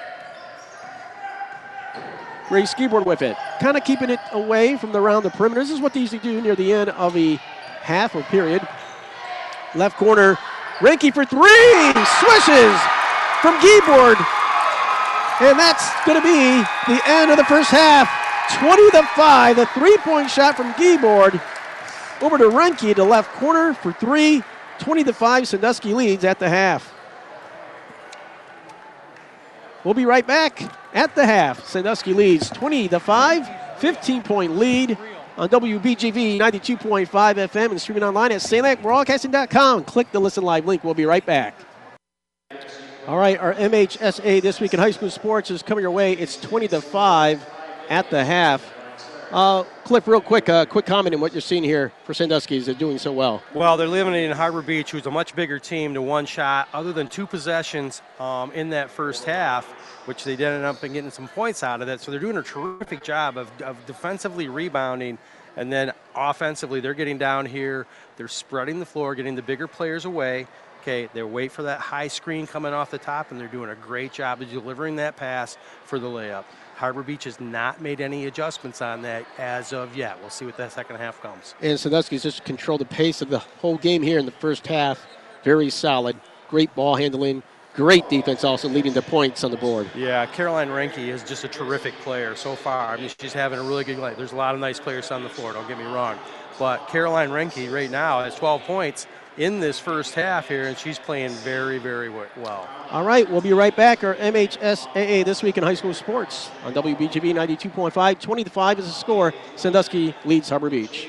Grace Giebord with it, kind of keeping it away from the around the perimeter. This is what they usually do near the end of a half or period. Left corner, Reinke for three, swishes from Giebord. And that's going to be the end of the first half. twenty to five, the three-point shot from Giebord. Over to Reinke to left corner for three. twenty to five, Sandusky leads at the half. We'll be right back at the half. Sandusky leads twenty to five, fifteen-point lead on W B G V ninety-two point five F M and streaming online at Salak Broadcasting dot com. Click the Listen Live link. We'll be right back. All right, our M H S A This Week in High School Sports is coming your way. It's twenty to five at the half. Uh, Cliff, real quick, uh, quick comment on what you're seeing here for Sandusky. They're doing so well. Well, they're eliminating Harbor Beach, who's a much bigger team, to one shot, other than two possessions um, in that first half, which they ended up getting some points out of that. So they're doing a terrific job of, of defensively rebounding, and then offensively they're getting down here. They're spreading the floor, getting the bigger players away. Okay, they wait for that high screen coming off the top, and they're doing a great job of delivering that pass for the layup. Harbor Beach has not made any adjustments on that as of yet. We'll see what that second half comes. And Sandusky's just controlled the pace of the whole game here in the first half. Very solid. Great ball handling. Great defense also leading the points on the board. Yeah, Caroline Reinke is just a terrific player so far. I mean, she's having a really good night. There's a lot of nice players on the floor, don't get me wrong. But Caroline Reinke right now has twelve points in this first half here, and she's playing very, very well. All right, we'll be right back. Our M H S A A This Week in High School Sports on W B G V ninety-two point five. twenty to five is the score. Sandusky leads Harbor Beach.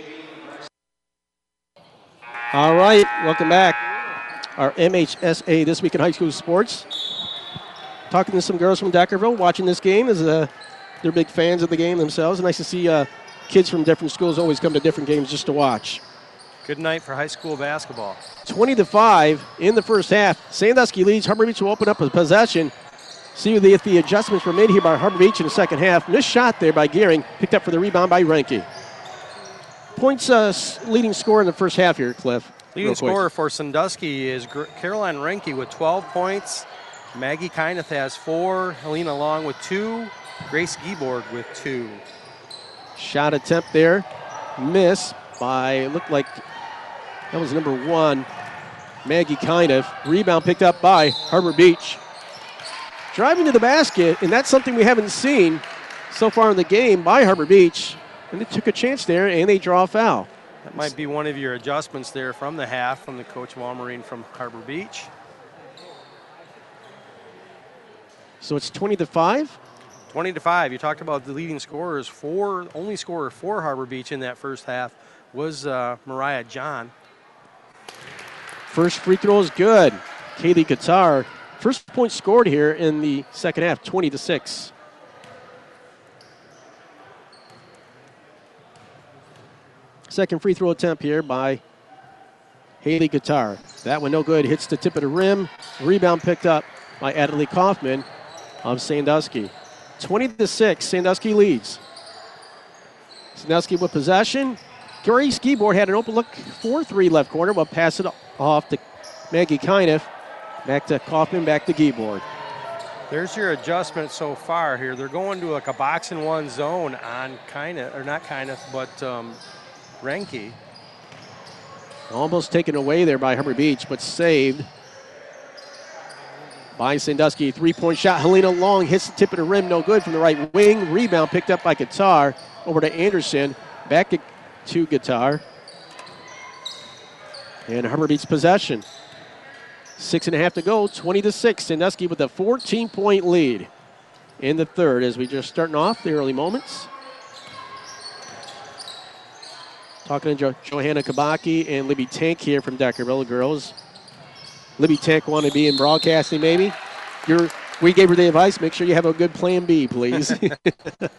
All right, welcome back. Our M H S A This Week in High School Sports. Talking to some girls from Deckerville, watching this game. As uh, they're big fans of the game themselves. Nice to see uh, kids from different schools always come to different games just to watch. Good night for high school basketball. twenty to five in the first half. Sandusky leads. Harbor Beach will open up a possession. See if the, if the adjustments were made here by Harbor Beach in the second half. Missed shot there by Gearing. Picked up for the rebound by Reinke. Points uh, leading scorer in the first half here, Cliff. Leading scorer for Sandusky is Gr- Caroline Renke with twelve points. Maggie Kyneth has four. Helena Long with two. Grace Giebord with two. Shot attempt there. Miss by, it looked like that was number one, Maggie Kyneth. Rebound picked up by Harbor Beach. Driving to the basket, and that's something we haven't seen so far in the game by Harbor Beach. And they took a chance there, and they draw a foul. That might be one of your adjustments there from the half from the coach Walmarine from Harbor Beach. So it's twenty to five? twenty to five. You talked about the leading scorers. Four, only scorer for Harbor Beach in that first half was uh, Mariah John. First free throw is good. Kaylee Qatar, first point scored here in the second half, twenty to six. Second free throw attempt here by Haley Qatar. That one no good. Hits the tip of the rim. Rebound picked up by Adelie Kaufman of Sandusky. twenty to six, Sandusky leads. Sandusky with possession. Grace Giebord had an open look for three left corner, but pass it off to Maggie Kyneth. Back to Kaufman, back to Giebord. There's your adjustment so far here. They're going to like a box and one zone on Kyneth, or not Kyneth, but um, Renke. Almost taken away there by Harbor Beach, but saved by Sandusky. Three-point shot. Helena Long hits the tip of the rim, no good from the right wing. Rebound picked up by Qatar. Over to Anderson. Back to, to Qatar. And Harbor Beach possession. Six and a half to go, twenty to six. Sandusky with a fourteen-point lead in the third as we just starting off the early moments. Talking to jo- Johanna Kabaki and Libby Tank here from Deckerville girls. Libby Tank want to be in broadcasting maybe. You're, we gave her the advice, make sure you have a good plan B, please. It's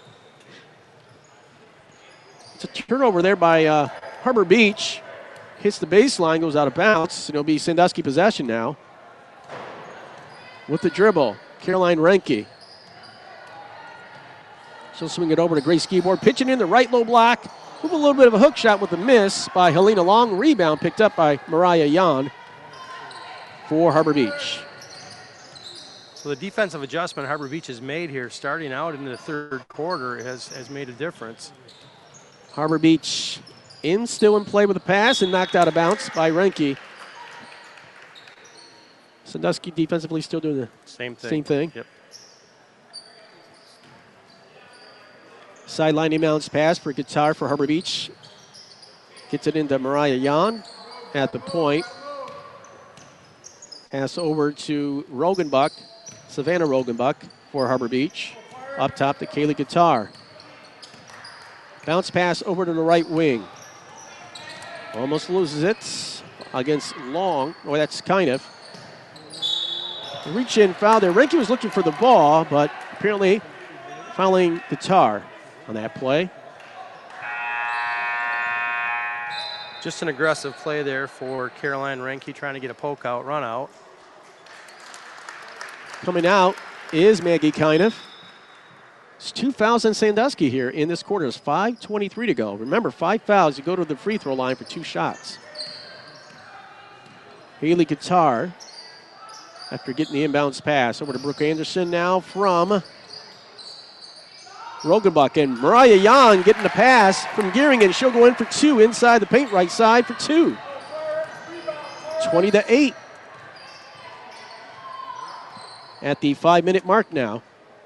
a turnover there by uh, Harbor Beach. Hits the baseline, goes out of bounds. It'll be Sandusky possession now. With the dribble, Caroline Renke. She'll swing it over to Grace Giebord. Pitching in the right low block. Move a little bit of a hook shot with a miss by Helena Long. Rebound picked up by Mariah Jan for Harbor Beach. So the defensive adjustment Harbor Beach has made here starting out in the third quarter has, has made a difference. Harbor Beach in still in play with a pass and knocked out of bounds by Renke. Sandusky defensively still doing the same thing. Same thing. Yep. Sideline inbounds pass for Qatar for Harbor Beach. Gets it into Mariah Jan at the point. Pass over to Rogenbuck, Savannah Rogenbuck for Harbor Beach. Up top to Kaylee Qatar. Bounce pass over to the right wing. Almost loses it against Long. Oh, that's Kyneth. Reach in foul there. Renke was looking for the ball, but apparently fouling Qatar on that play. Just an aggressive play there for Caroline Renke trying to get a poke out, run out. Coming out is Maggie Kyneth. It's two fouls on Sandusky here in this quarter. There's five twenty-three to go. Remember, five fouls, you go to the free throw line for two shots. Haley Qatar, after getting the inbounds pass, over to Brooke Anderson now from Rogenbuck. And Mariah Jan getting the pass from Gearing, and she'll go in for two inside the paint right side for two. twenty to eight. At the five-minute mark now.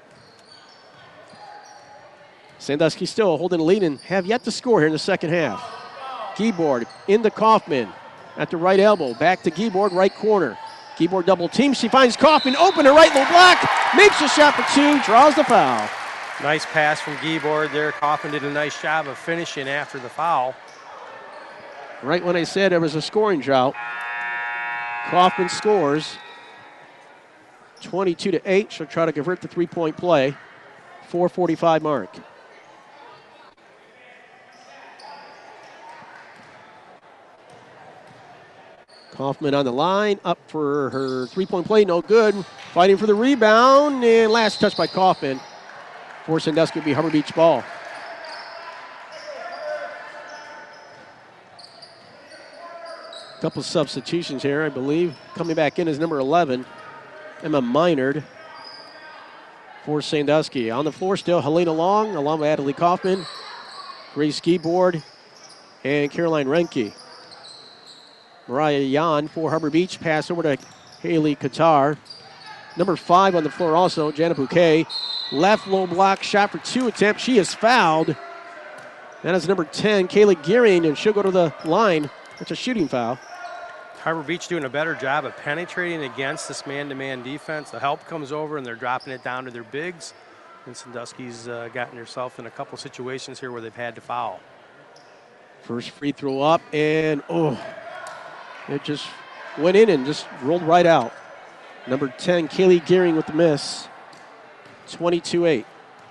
Sandusky still holding the lead and have yet to score here in the second half. Giebord into Kaufman at the right elbow. Back to Giebord, right corner. Giebord double team. She finds Kaufman open, her right low block. Makes a shot for two, draws the foul. Nice pass from Giebord there. Kaufman did a nice job of finishing after the foul. Right when I said there was a scoring drought, Kaufman scores. twenty-two to eight. She'll try to convert the three-point play. four forty-five mark. Kaufman on the line, up for her three-point play, no good. Fighting for the rebound, and last touch by Kaufman. For Sandusky to be Harbor Beach ball. Couple substitutions here, I believe. Coming back in is number eleven, Emma Minard for Sandusky. On the floor still, Helena Long, along with Adelie Kaufman, Grace Skiboard, and Caroline Renke. Mariah Jan for Harbor Beach. Pass over to Haley Qatar. Number five on the floor also, Janet Bouquet. Left low block shot for two attempts. She is fouled. That is number ten, Kayla Gearing, and she'll go to the line. That's a shooting foul. Harbor Beach doing a better job of penetrating against this man-to-man defense. The help comes over, and they're dropping it down to their bigs. And Sandusky's uh, gotten herself in a couple situations here where they've had to foul. First free throw up, and oh, it just went in and just rolled right out. Number ten, Kaylee Gearing with the miss. twenty-two eight.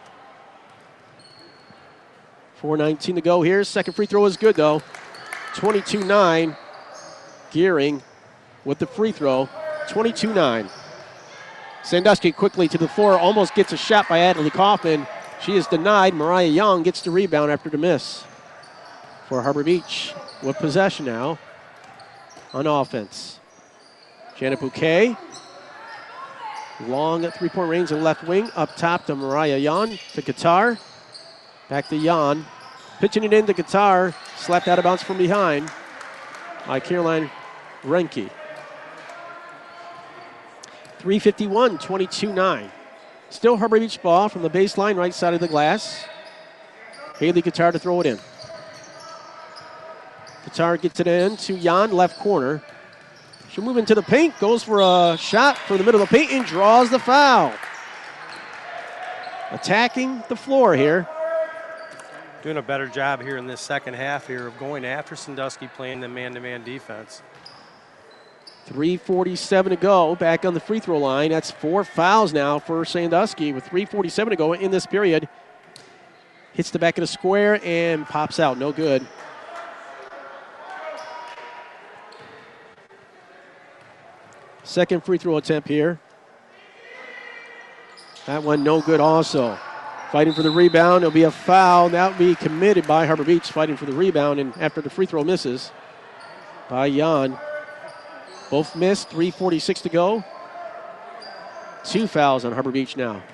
four nineteen to go here. Second free throw is good, though. twenty-two nine. Gearing with the free throw. twenty-two nine. Sandusky quickly to the floor. Almost gets a shot by Adelie Kaufman. She is denied. Mariah Young gets the rebound after the miss for Harbor Beach with possession now on offense. Janet Bouquet. Long at three-point range in left wing. Up top to Mariah Young to Qatar. Back to Jan. Pitching it into Qatar. Slapped out of bounds from behind by Caroline Renke. three fifty-one, twenty-two nine. Still Harbor Beach ball from the baseline right side of the glass. Haley Qatar to throw it in. Qatar gets it in to Jan, left corner. She'll move into the paint, goes for a shot from the middle of the paint and draws the foul. Attacking the floor here. Doing a better job here in this second half here of going after Sandusky, playing the man-to-man defense. three forty-seven to go, back on the free throw line. That's four fouls now for Sandusky with three forty-seven to go in this period. Hits the back of the square and pops out, no good. Second free throw attempt here. That one no good also. Fighting for the rebound, it'll be a foul. That will be committed by Harbor Beach, fighting for the rebound, and after the free throw misses by Jan. Both missed, three forty-six to go. Two fouls on Harbor Beach now.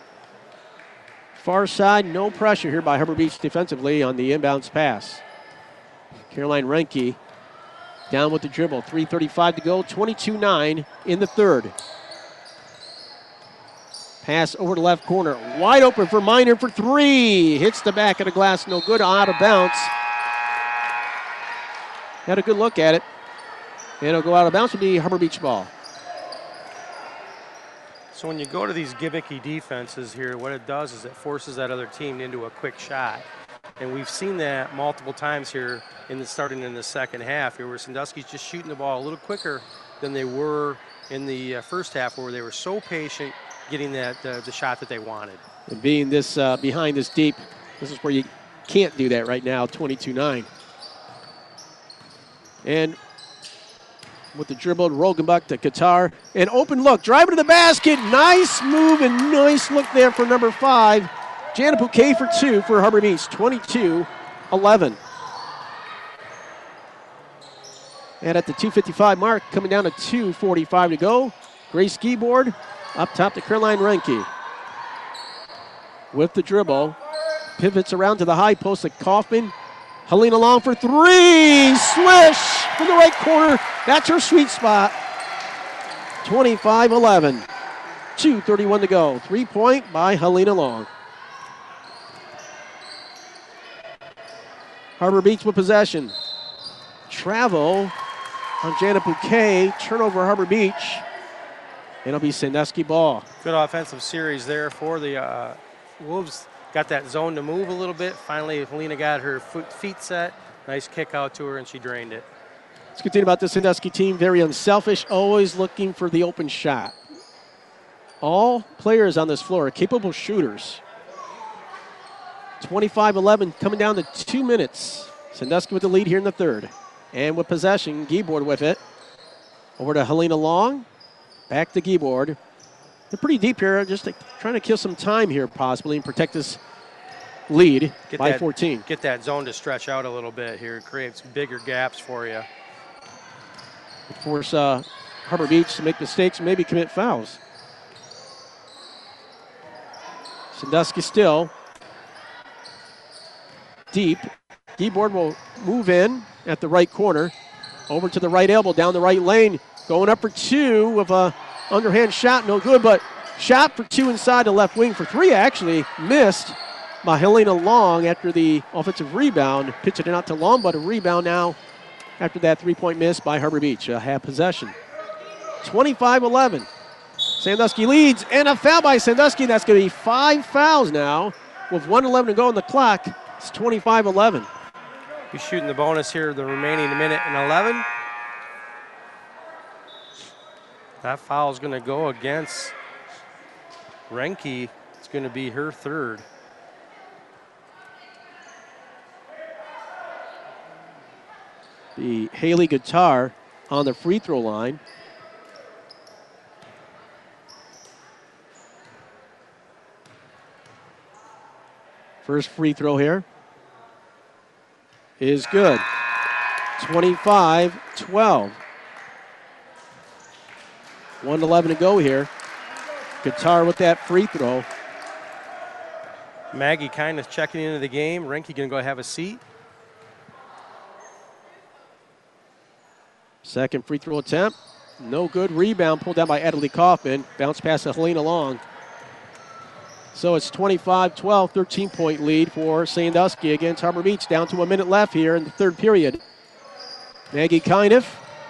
Far side, no pressure here by Harbor Beach defensively on the inbounds pass. Caroline Renke down with the dribble, three thirty-five to go, twenty-two nine in the third. Pass over to left corner, wide open for Miner for three. Hits the back of the glass, no good, out of bounds. Had a good look at it. And it'll go out of bounds, will be Harbor Beach ball. So when you go to these gimmicky defenses here, what it does is it forces that other team into a quick shot. And we've seen that multiple times here in the starting in the second half here, where Sandusky's just shooting the ball a little quicker than they were in the uh, first half, where they were so patient getting that uh, the shot that they wanted. And being this uh, behind this deep, this is where you can't do that right now, twenty-two nine. And with the dribble, Rogenbuck to Qatar. An open look, driving to the basket. Nice move and nice look there for number five. Janet Bouquet for two for Harbor Beach, twenty-two eleven. And at the two fifty-five mark, coming down to two forty-five to go. Grace Skiboard up top to Caroline Renke. With the dribble, pivots around to the high post to Kaufman. Helena Long for three, swish from the right corner. That's her sweet spot. twenty-five eleven, two thirty-one to go. Three point by Helena Long. Harbor Beach with possession. Travel on Janet Bouquet. Turnover Harbor Beach. It'll be Sandusky ball. Good offensive series there for the uh, Wolves. Got that zone to move a little bit. Finally, Helena got her foot, feet set. Nice kick out to her, and she drained it. Let's continue about the Sandusky team. Very unselfish, always looking for the open shot. All players on this floor are capable shooters. twenty-five eleven coming down to two minutes. Sandusky with the lead here in the third. And with possession, Skiboard with it. Over to Helena Long. Back to Skiboard. They're pretty deep here, just to, trying to kill some time here possibly and protect this lead get by that, fourteen. Get that zone to stretch out a little bit here. It creates bigger gaps for you. force uh, Harbor Beach to make mistakes and maybe commit fouls. Sandusky still deep. Geboard will move in at the right corner. Over to the right elbow, down the right lane. Going up for two with a underhand shot, no good, but shot for two inside the left wing for three actually missed by Helena Long after the offensive rebound. Pitched it out to Long, but a rebound now after that three-point miss by Harbor Beach. A half possession. twenty-five eleven. Sandusky leads, and a foul by Sandusky. That's going to be five fouls now with one eleven to go on the clock. It's twenty-five eleven. He's shooting the bonus here, the remaining minute and eleven. That foul is going to go against Renke. It's going to be her third. The Haley Guitar on the free throw line. First free throw here is good. twenty-five twelve. one eleven to go here. Guitar with that free throw. Maggie kind of checking into the game. Renke going to go have a seat. Second free throw attempt. No good. Rebound pulled down by Adelie Kaufman. Bounce pass to Helena Long. So it's twenty-five twelve, thirteen-point lead for Sandusky against Harbor Beach. Down to a minute left here in the third period. Maggie Kineff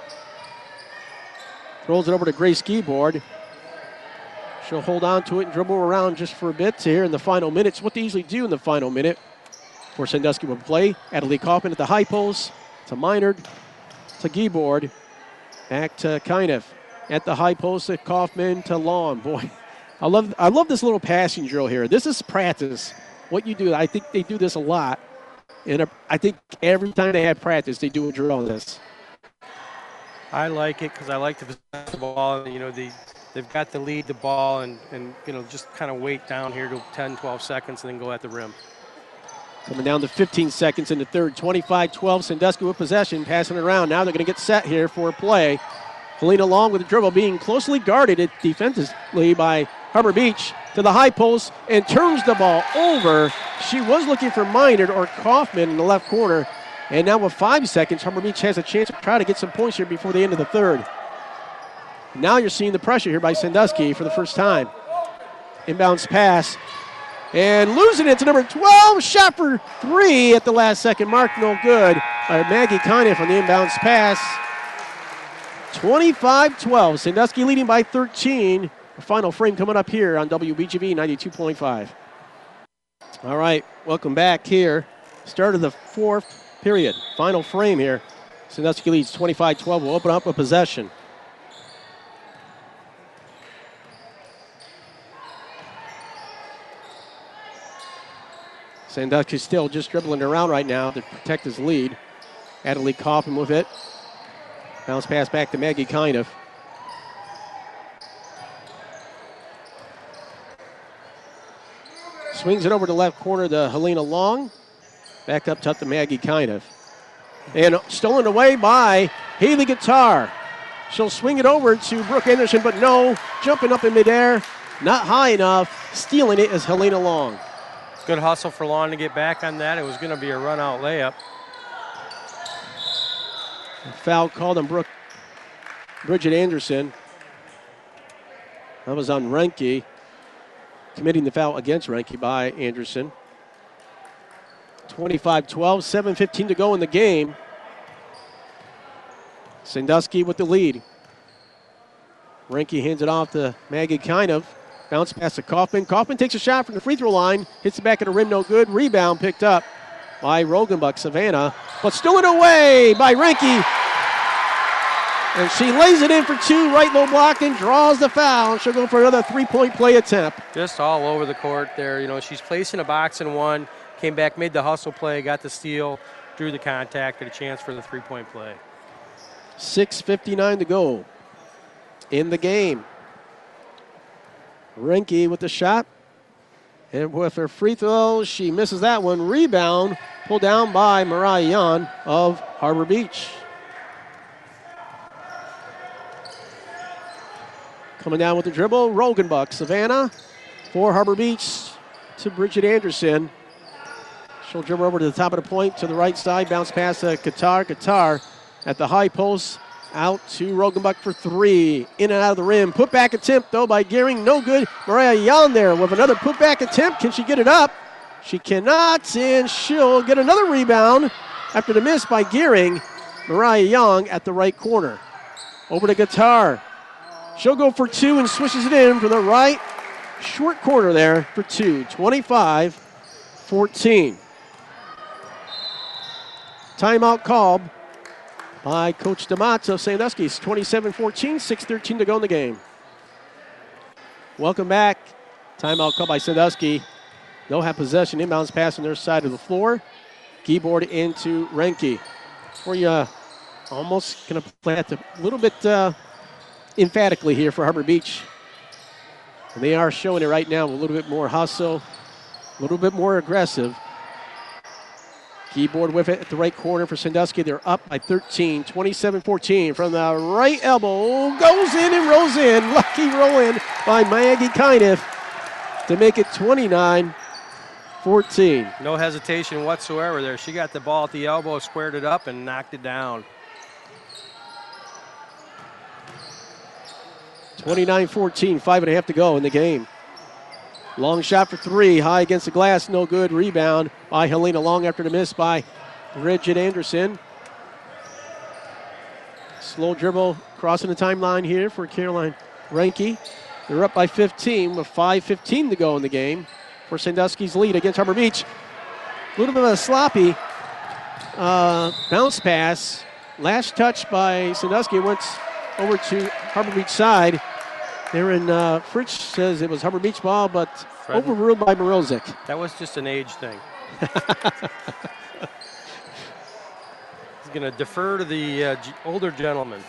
throws it over to Grace Geboard. She'll hold on to it and dribble around just for a bit here in the final minutes. What they usually do in the final minute for Sandusky will play. Adelie Kaufman at the high post to Minard to Geboard. Back to Kineff at the high post to Kaufman to Long. Boy, I love I love this little passing drill here. This is practice. What you do, I think they do this a lot. And I think every time they have practice, they do a drill on this. I like it because I like to possess the ball. You know, the, they've got to lead the ball and, and, you know, just kind of wait down here to ten, twelve seconds and then go at the rim. Coming down to fifteen seconds in the third. twenty-five twelve, Sandusky with possession, passing it around. Now they're going to get set here for a play. Helena Long with the dribble, being closely guarded defensively by Harbor Beach to the high post and turns the ball over. She was looking for Minard or Kaufman in the left corner. And now with five seconds, Harbor Beach has a chance to try to get some points here before the end of the third. Now you're seeing the pressure here by Sandusky for the first time. Inbounds pass. And losing it to number twelve, shot for three at the last second mark, no good. By Maggie Kineff on the inbounds pass. twenty-five twelve, Sandusky leading by thirteen. The final frame coming up here on W B G V ninety-two point five. All right, welcome back here. Start of the fourth period. Final frame here. Sandusky leads twenty-five twelve. We'll open up a possession. Sandusky still just dribbling around right now to protect his lead. Adelie Kaufman with it. Bounce pass back to Maggie Kineff. Swings it over to left corner to Helena Long. Back up top to Maggie Kineff. And stolen away by Haley Guitar. She'll swing it over to Brooke Anderson, but no. Jumping up in midair. Not high enough. Stealing it is Helena Long. Good hustle for Long to get back on that. It was going to be a run-out layup. A foul called on Brooke, Bridget Anderson. That was on Renke. Committing the foul against Renke by Anderson. twenty-five twelve, seven fifteen to go in the game. Sandusky with the lead. Renke hands it off to Maggie Kineff. Bounce pass to Kaufman. Kaufman takes a shot from the free throw line. Hits it back at the rim, no good. Rebound picked up by Rogenbuck, Savannah. But stolen away by Renke. And she lays it in for two, right low block, and draws the foul. She'll go for another three-point play attempt. Just all over the court there. You know, she's placing a box and one. Came back, made the hustle play, got the steal, drew the contact, and a chance for the three-point play. six fifty-nine to go in the game. Renke with the shot. And with her free throw, she misses that one. Rebound pulled down by Mariah Young of Harbor Beach. Coming down with the dribble, Rogenbuck. Savannah for Harbor Beach to Bridget Anderson. She'll dribble over to the top of the point to the right side. Bounce pass to Qatar. Qatar at the high post. Out to Rogenbuck for three. In and out of the rim. Put back attempt, though, by Gearing. No good. Mariah Young there with another put back attempt. Can she get it up? She cannot, and she'll get another rebound after the miss by Gearing. Mariah Young at the right corner. Over to Qatar. She'll go for two and swishes it in from the right short corner there for two. twenty-five fourteen. Timeout called by Coach D'Amato. Sandusky, twenty-seven fourteen, six thirteen to go in the game. Welcome back. Timeout called by Sandusky. They'll have possession. Inbounds pass on their side of the floor. Keyboard into Renke. For you, uh, almost going to play that a little bit uh, emphatically here for Harbor Beach. And they are showing it right now, a little bit more hustle, a little bit more aggressive. Keyboard with it at the right corner for Sandusky. They're up by thirteen, twenty-seven fourteen. From the right elbow, goes in and rolls in. Lucky roll in by Maggie Kineff to make it twenty-nine fourteen. No hesitation whatsoever there. She got the ball at the elbow, squared it up, and knocked it down. twenty-nine fourteen, five and a half to go in the game. Long shot for three, high against the glass, no good. Rebound by Helena Long after the miss by Bridget Anderson. Slow dribble crossing the timeline here for Caroline Renke. They're up by fifteen with five fifteen to go in the game for Sandusky's lead against Harbor Beach. A little bit of a sloppy uh, bounce pass. Last touch by Sandusky went over to Harbor Beach side. Aaron uh, Fritsch says it was Harbor Beach ball, but Fred, overruled by Morozic. That was just an age thing. He's going to defer to the uh, g- older gentleman.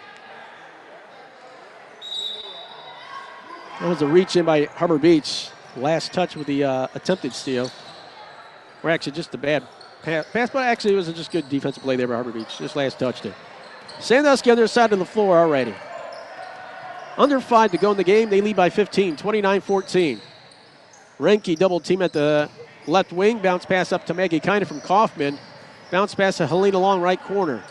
That was a reach in by Harbor Beach. Last touch with the uh, attempted steal. Or actually just a bad pass, pass, but actually it was just good defensive play there by Harbor Beach. Just last touch there. Sandusky on their side of the floor already. Under five to go in the game. They lead by fifteen, twenty-nine fourteen. Renke double team at the left wing. Bounce pass up to Maggie Kineff from Kaufman. Bounce pass to Helena Long, right corner.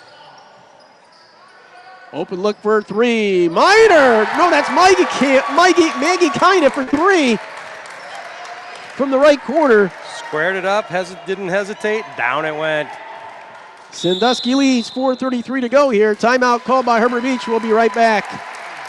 Open look for three. Miner! No, that's Maggie, Maggie, Maggie Kineff for three. From the right corner. Squared it up, hes- didn't hesitate. Down it went. Sandusky leads, four thirty-three to go here. Timeout called by Harbor Beach. We'll be right back.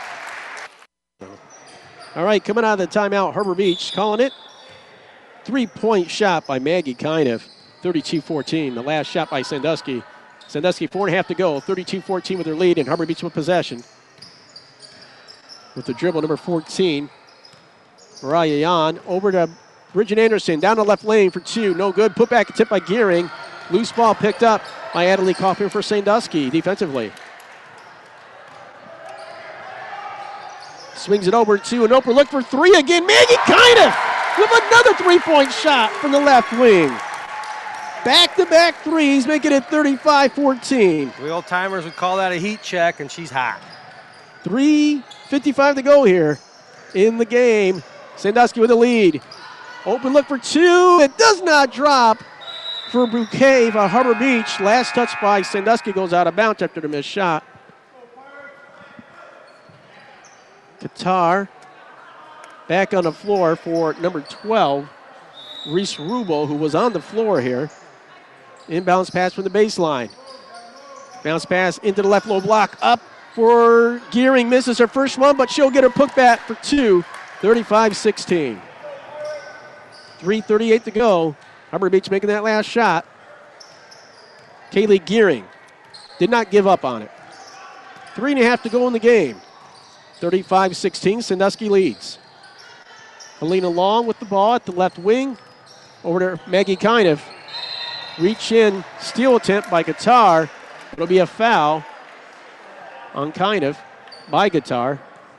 All right, coming out of the timeout, Harbor Beach calling it. Three-point shot by Maggie Kineff, thirty-two fourteen. The last shot by Sandusky. Sandusky, four and a half to go, thirty-two fourteen with their lead, and Harbor Beach with possession. With the dribble, number fourteen, Mariah Yan. Over to Bridget Anderson, down the left lane for two. No good. Put back attempt by Gearing. Loose ball picked up by Adelie Kaufman for Sandusky defensively. Swings it over to an open look for three again. Maggie Kineff with another three-point shot from the left wing. Back-to-back threes, making it thirty-five fourteen. We old timers would call that a heat check, and she's hot. three fifty-five to go here in the game. Sandusky with the lead. Open look for two. It does not drop for Bouquet for Harbor Beach. Last touch by Sandusky goes out of bounds after the missed shot. Qatar back on the floor for number twelve, Reese Rubel, who was on the floor here. Inbounds pass from the baseline. Bounce pass into the left low block. Up for Gearing. Misses her first one, but she'll get her putback for two. thirty-five sixteen. three thirty-eight to go. Harbor Beach making that last shot. Kaylee Gearing did not give up on it. Three and a half to go in the game. thirty-five sixteen, Sandusky leads. Helena Long with the ball at the left wing. Over to Maggie Kineff. Reach in, steal attempt by Qatar. It'll be a foul on Kineff by Qatar.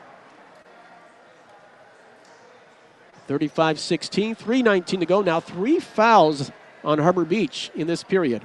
thirty-five sixteen, three nineteen to go. Now three fouls on Harbor Beach in this period.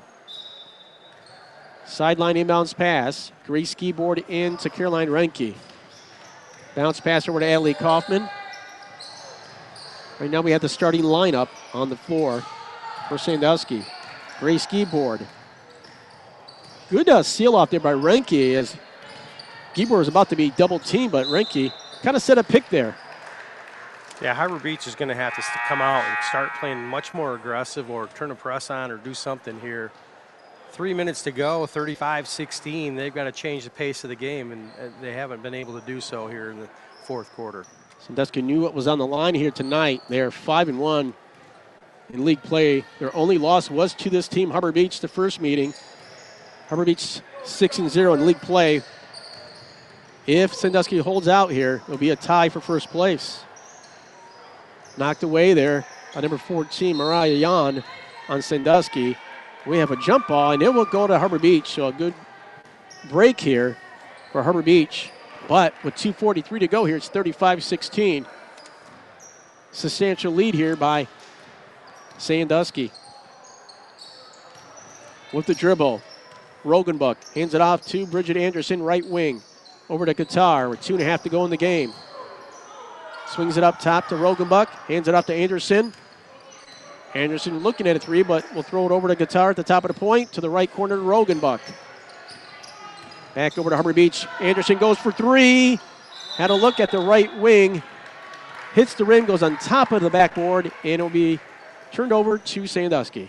Sideline inbounds pass. Grace Keyboard in to Caroline Renke. Bounce pass over to Adley Kaufman. Right now we have the starting lineup on the floor for Sandusky. Gray ski board. Good uh, seal off there by Renke as Gibor was about to be double teamed, but Renke kind of set a pick there. Yeah, Harbor Beach is going to have to come out and start playing much more aggressive or turn a press on or do something here. Three minutes to go, thirty-five sixteen. They've got to change the pace of the game, and they haven't been able to do so here in the fourth quarter. Sandusky knew what was on the line here tonight. They're five and one in league play. Their only loss was to this team, Harbor Beach, the first meeting. Harbor Beach six and zero in league play. If Sandusky holds out here, it'll be a tie for first place. Knocked away there by number fourteen, Mariah Yan on Sandusky. We have a jump ball, and it will go to Harbor Beach. So a good break here for Harbor Beach. But with two forty-three to go here, it's thirty-five sixteen. Substantial lead here by Sandusky. With the dribble, Rogenbuck hands it off to Bridget Anderson, right wing. Over to Qatar with two and a half to go in the game. Swings it up top to Rogenbuck, hands it off to Anderson. Anderson looking at a three, but will throw it over to Qatar at the top of the point, to the right corner to Rogenbuck. Back over to Harbor Beach. Anderson goes for three. Had a look at the right wing. Hits the rim, goes on top of the backboard, and it'll be turned over to Sandusky.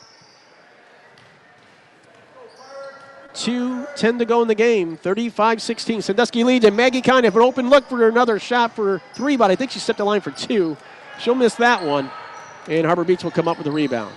two ten to go in the game, thirty-five sixteen. Sandusky leads, and Maggie kind of an open look for another shot for three, but I think she stepped the line for two. She'll miss that one, and Harbor Beach will come up with a rebound.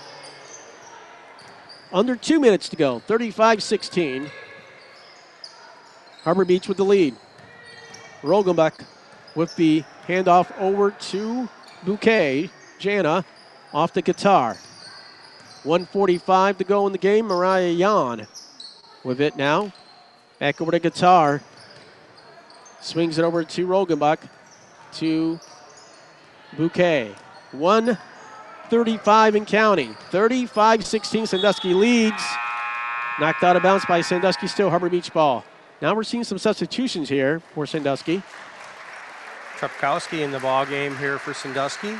Under two minutes to go, thirty-five sixteen. Harbor Beach with the lead. Rogenbuck with the handoff over to Bouquet. Jana off to Qatar. one forty-five to go in the game. Mariah Yan with it now. Back over to Qatar. Swings it over to Rogenbuck. To Bouquet. one thirty-five and counting. thirty-five sixteen. Sandusky leads. Knocked out of bounds by Sandusky. Still Harbor Beach ball. Now we're seeing some substitutions here for Sandusky. Trepkowski in the ball game here for Sandusky.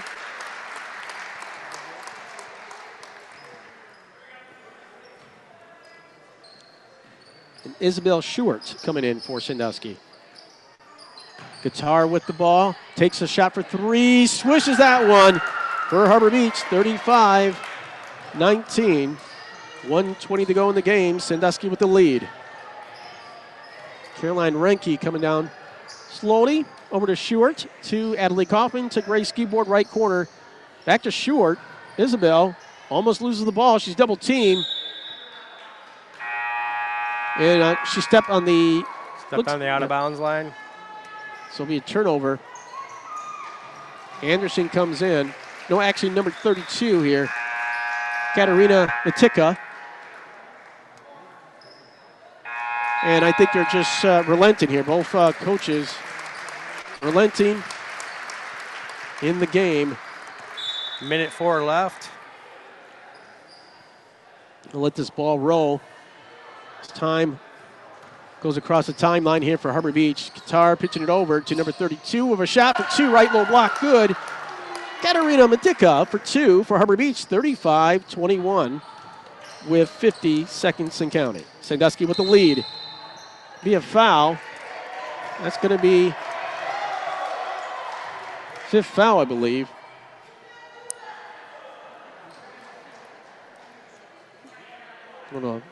And Isabel Schwartz coming in for Sandusky. Qatar with the ball. Takes a shot for three. Swishes that one for Harbor Beach. thirty-five nineteen. one twenty to go in the game. Sandusky with the lead. Caroline Renke coming down slowly over to Short, to Adley Kaufman, to Gray ski board right corner. Back to Short. Isabel almost loses the ball. She's double teamed. And uh, she stepped on the... Stepped looks, on the out-of-bounds line. So it'll be a turnover. Anderson comes in. No, actually number thirty-two here. Katarina Matika. And I think they're just uh, relenting here. Both uh, coaches relenting in the game. Minute four left. We'll let this ball roll. As time goes across the timeline here for Harbor Beach. Qatar pitching it over to number thirty-two with a shot for two. Right low block, good. Katarina Matika for two for Harbor Beach. thirty-five twenty-one with fifty seconds and counting. Sandusky with the lead. Be a foul. That's going to be fifth foul, I believe. Hold on.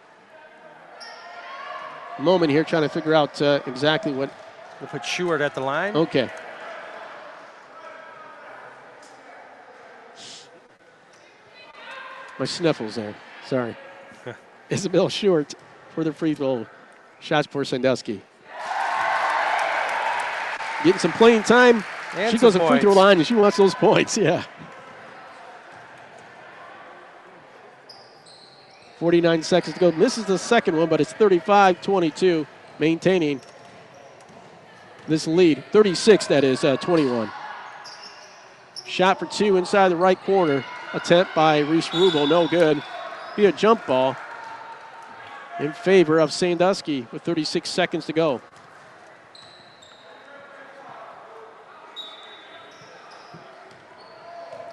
A moment here trying to figure out uh, exactly what. We'll put Sheward at the line. Okay. My sniffles there. Sorry. Isabel Short for the free throw. Shots for Sandusky. Getting some playing time. And she goes to free points. throw line and she wants those points, yeah. forty-nine seconds to go. Misses the second one, but it's thirty-five twenty-two, maintaining this lead. thirty-six, that is, uh, twenty-one. Shot for two inside the right corner. Attempt by Reese Rubel, no good. Be a jump ball in favor of Sandusky with thirty-six seconds to go.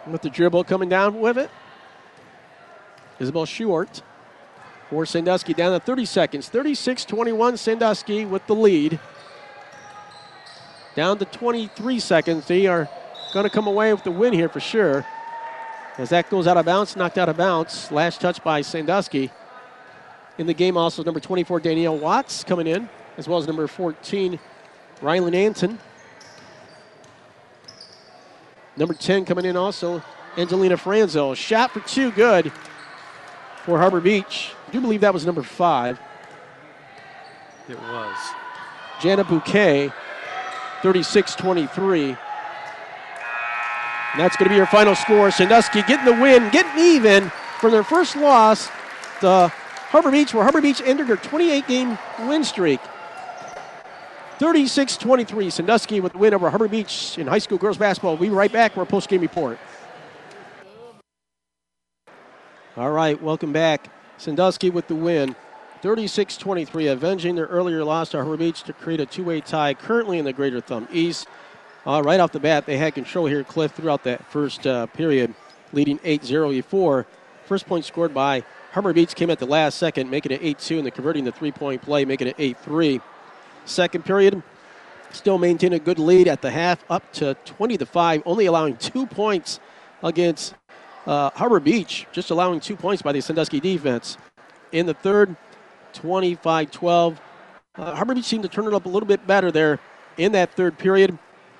with the dribble coming down with it. Isabel Short for Sandusky down to thirty seconds. thirty-six twenty-one, Sandusky with the lead. Down to twenty-three seconds. They are going to come away with the win here for sure. As that goes out of bounds, knocked out of bounds. Last touch by Sandusky. In the game also number twenty-four, Danielle Watts coming in, as well as number fourteen, Rylan Anton. Number ten coming in also, Angelina Franzo. Shot for two, good for Harbor Beach. I do believe that was number five. It was. Jana Bouquet, thirty-six twenty-three. And that's going to be your final score. Sandusky getting the win, getting even for their first loss to Harbor Beach, where Harbor Beach ended their twenty-eight game win streak. thirty-six twenty-three, Sandusky with the win over Harbor Beach in high school girls basketball. We'll be right back for our post-game report. All right, welcome back. Sandusky with the win, thirty-six twenty-three, avenging their earlier loss to Harbor Beach to create a two-way tie currently in the Greater Thumb East. Uh, right off the bat, they had control here, Cliff, throughout that first uh, period, leading eight zero before. First point scored by Harbor Beach came at the last second, making it eight two, and then converting the three-point play, making it eight three. Second period, still maintain a good lead at the half, up to twenty to five, only allowing two points against uh, Harbor Beach, just allowing two points by the Sandusky defense. In the third, twenty-five twelve. Uh, Harbor Beach seemed to turn it up a little bit better there in that third period.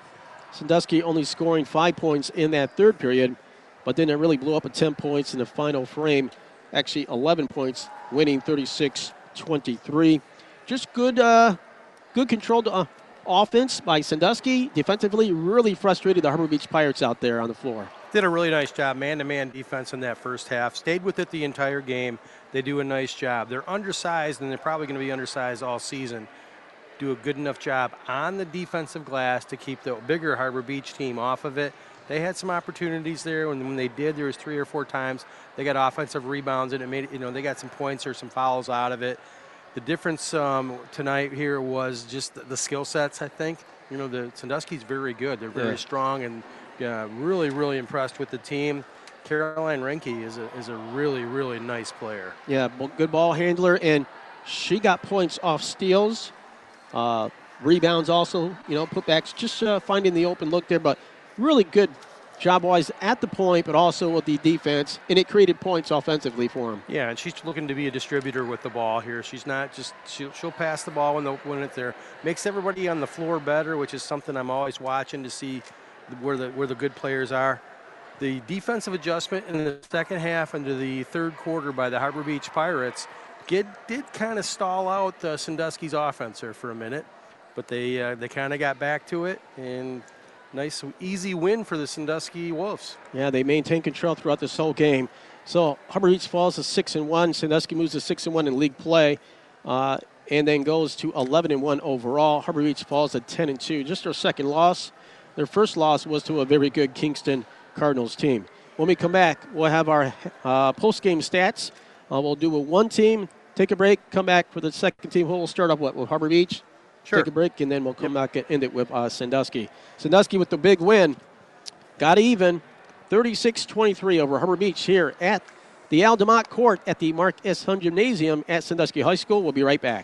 Sandusky only scoring five points in that third period, but then it really blew up at ten points in the final frame. Actually, eleven points, winning thirty-six twenty-three. Just good uh, good controlled uh, offense by Sandusky. Defensively, really frustrated the Harbor Beach Pirates out there on the floor. Did a really nice job, man-to-man defense in that first half. Stayed with it the entire game. They do a nice job. They're undersized, and they're probably going to be undersized all season. Do a good enough job on the defensive glass to keep the bigger Harbor Beach team off of it. They had some opportunities there, and when they did, there was three or four times they got offensive rebounds, and it made, you know, they got some points or some fouls out of it. The difference um, tonight here was just the, the skill sets, I think. You know, the Sandusky's very good. They're very yeah. strong, and uh, really, really impressed with the team. Caroline Renke is a, is a really, really nice player. Yeah, good ball handler, and she got points off steals. Uh, rebounds also, you know, putbacks, just uh, finding the open look there, but really good job-wise at the point, but also with the defense, and it created points offensively for him. Yeah, and she's looking to be a distributor with the ball here. She's not just, she'll, she'll pass the ball when, the, when it's there. Makes everybody on the floor better, which is something I'm always watching to see where the, where the good players are. The defensive adjustment in the second half into the third quarter by the Harbor Beach Pirates Did, did kind of stall out uh, Sandusky's offense there for a minute, but they uh, they kind of got back to it, and nice, easy win for the Sandusky Wolves. Yeah, they maintain control throughout this whole game. So Harbor Beach falls to six and one. Sandusky moves to six and one in league play, uh, and then goes to eleven and one overall. Harbor Beach falls to ten and two. Just their second loss. Their first loss was to a very good Kingston Cardinals team. When we come back, we'll have our uh, post-game stats. Uh, we'll do a one team. Take a break, come back for the second team. We'll start off what, with Harbor Beach? Sure. Take a break, and then we'll come yep. back and end it with uh, Sandusky. Sandusky with the big win. Got even, thirty-six twenty-three over Harbor Beach here at the Al DeMott Court at the Mark S. Hunt Gymnasium at Sandusky High School. We'll be right back.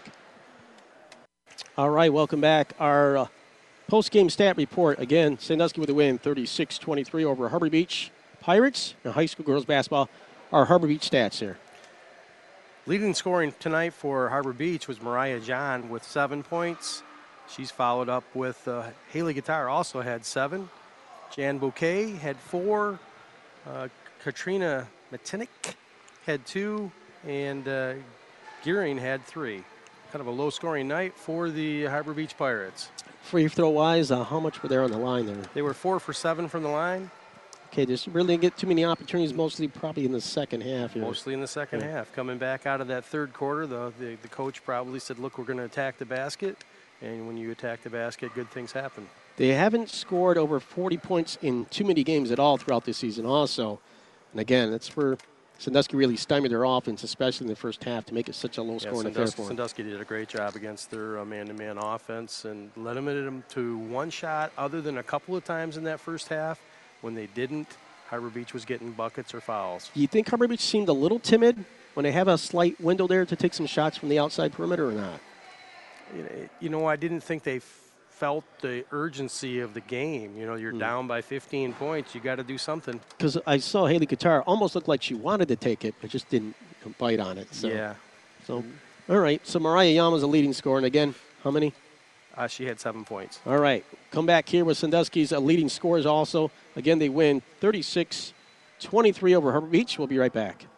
All right, welcome back. Our uh, post-game stat report. Again, Sandusky with the win, thirty-six twenty-three over Harbor Beach Pirates in high school girls basketball. Our Harbor Beach stats here. Leading scoring tonight for Harbor Beach was Mariah John with seven points. She's followed up with uh, Haley Guitar, also had seven. Jan Bouquet had four. Uh, Katrina Matinik had two. And uh, Gearing had three. Kind of a low-scoring night for the Harbor Beach Pirates. Free throw-wise, uh, how much were there on the line there? They were four for seven from the line. Okay, just really didn't get too many opportunities, mostly probably in the second half here. Mostly in the second yeah. half. Coming back out of that third quarter, the, the, the coach probably said, look, we're going to attack the basket. And when you attack the basket, good things happen. They haven't scored over forty points in too many games at all throughout this season also. And again, that's where Sandusky really stymied their offense, especially in the first half, to make it such a low-scoring yeah, affair for them. Sandusky did a great job against their uh, man-to-man offense and limited them to one shot other than a couple of times in that first half when they didn't. Harbor Beach was getting buckets or fouls. Do you think Harbor Beach seemed a little timid when they have a slight window there to take some shots from the outside perimeter or not? You know, I didn't think they felt the urgency of the game. You know, you're mm. down by fifteen points. You got to do something. Because I saw Haley Qatar almost looked like she wanted to take it, but just didn't bite on it. So. Yeah. So, all right. So Mariah Yama's a leading scorer. And again, how many? Uh, she had seven points. All right. Come back here with Sandusky's uh, leading scorers also. Again, they win thirty-six twenty-three over Harbor Beach. We'll be right back.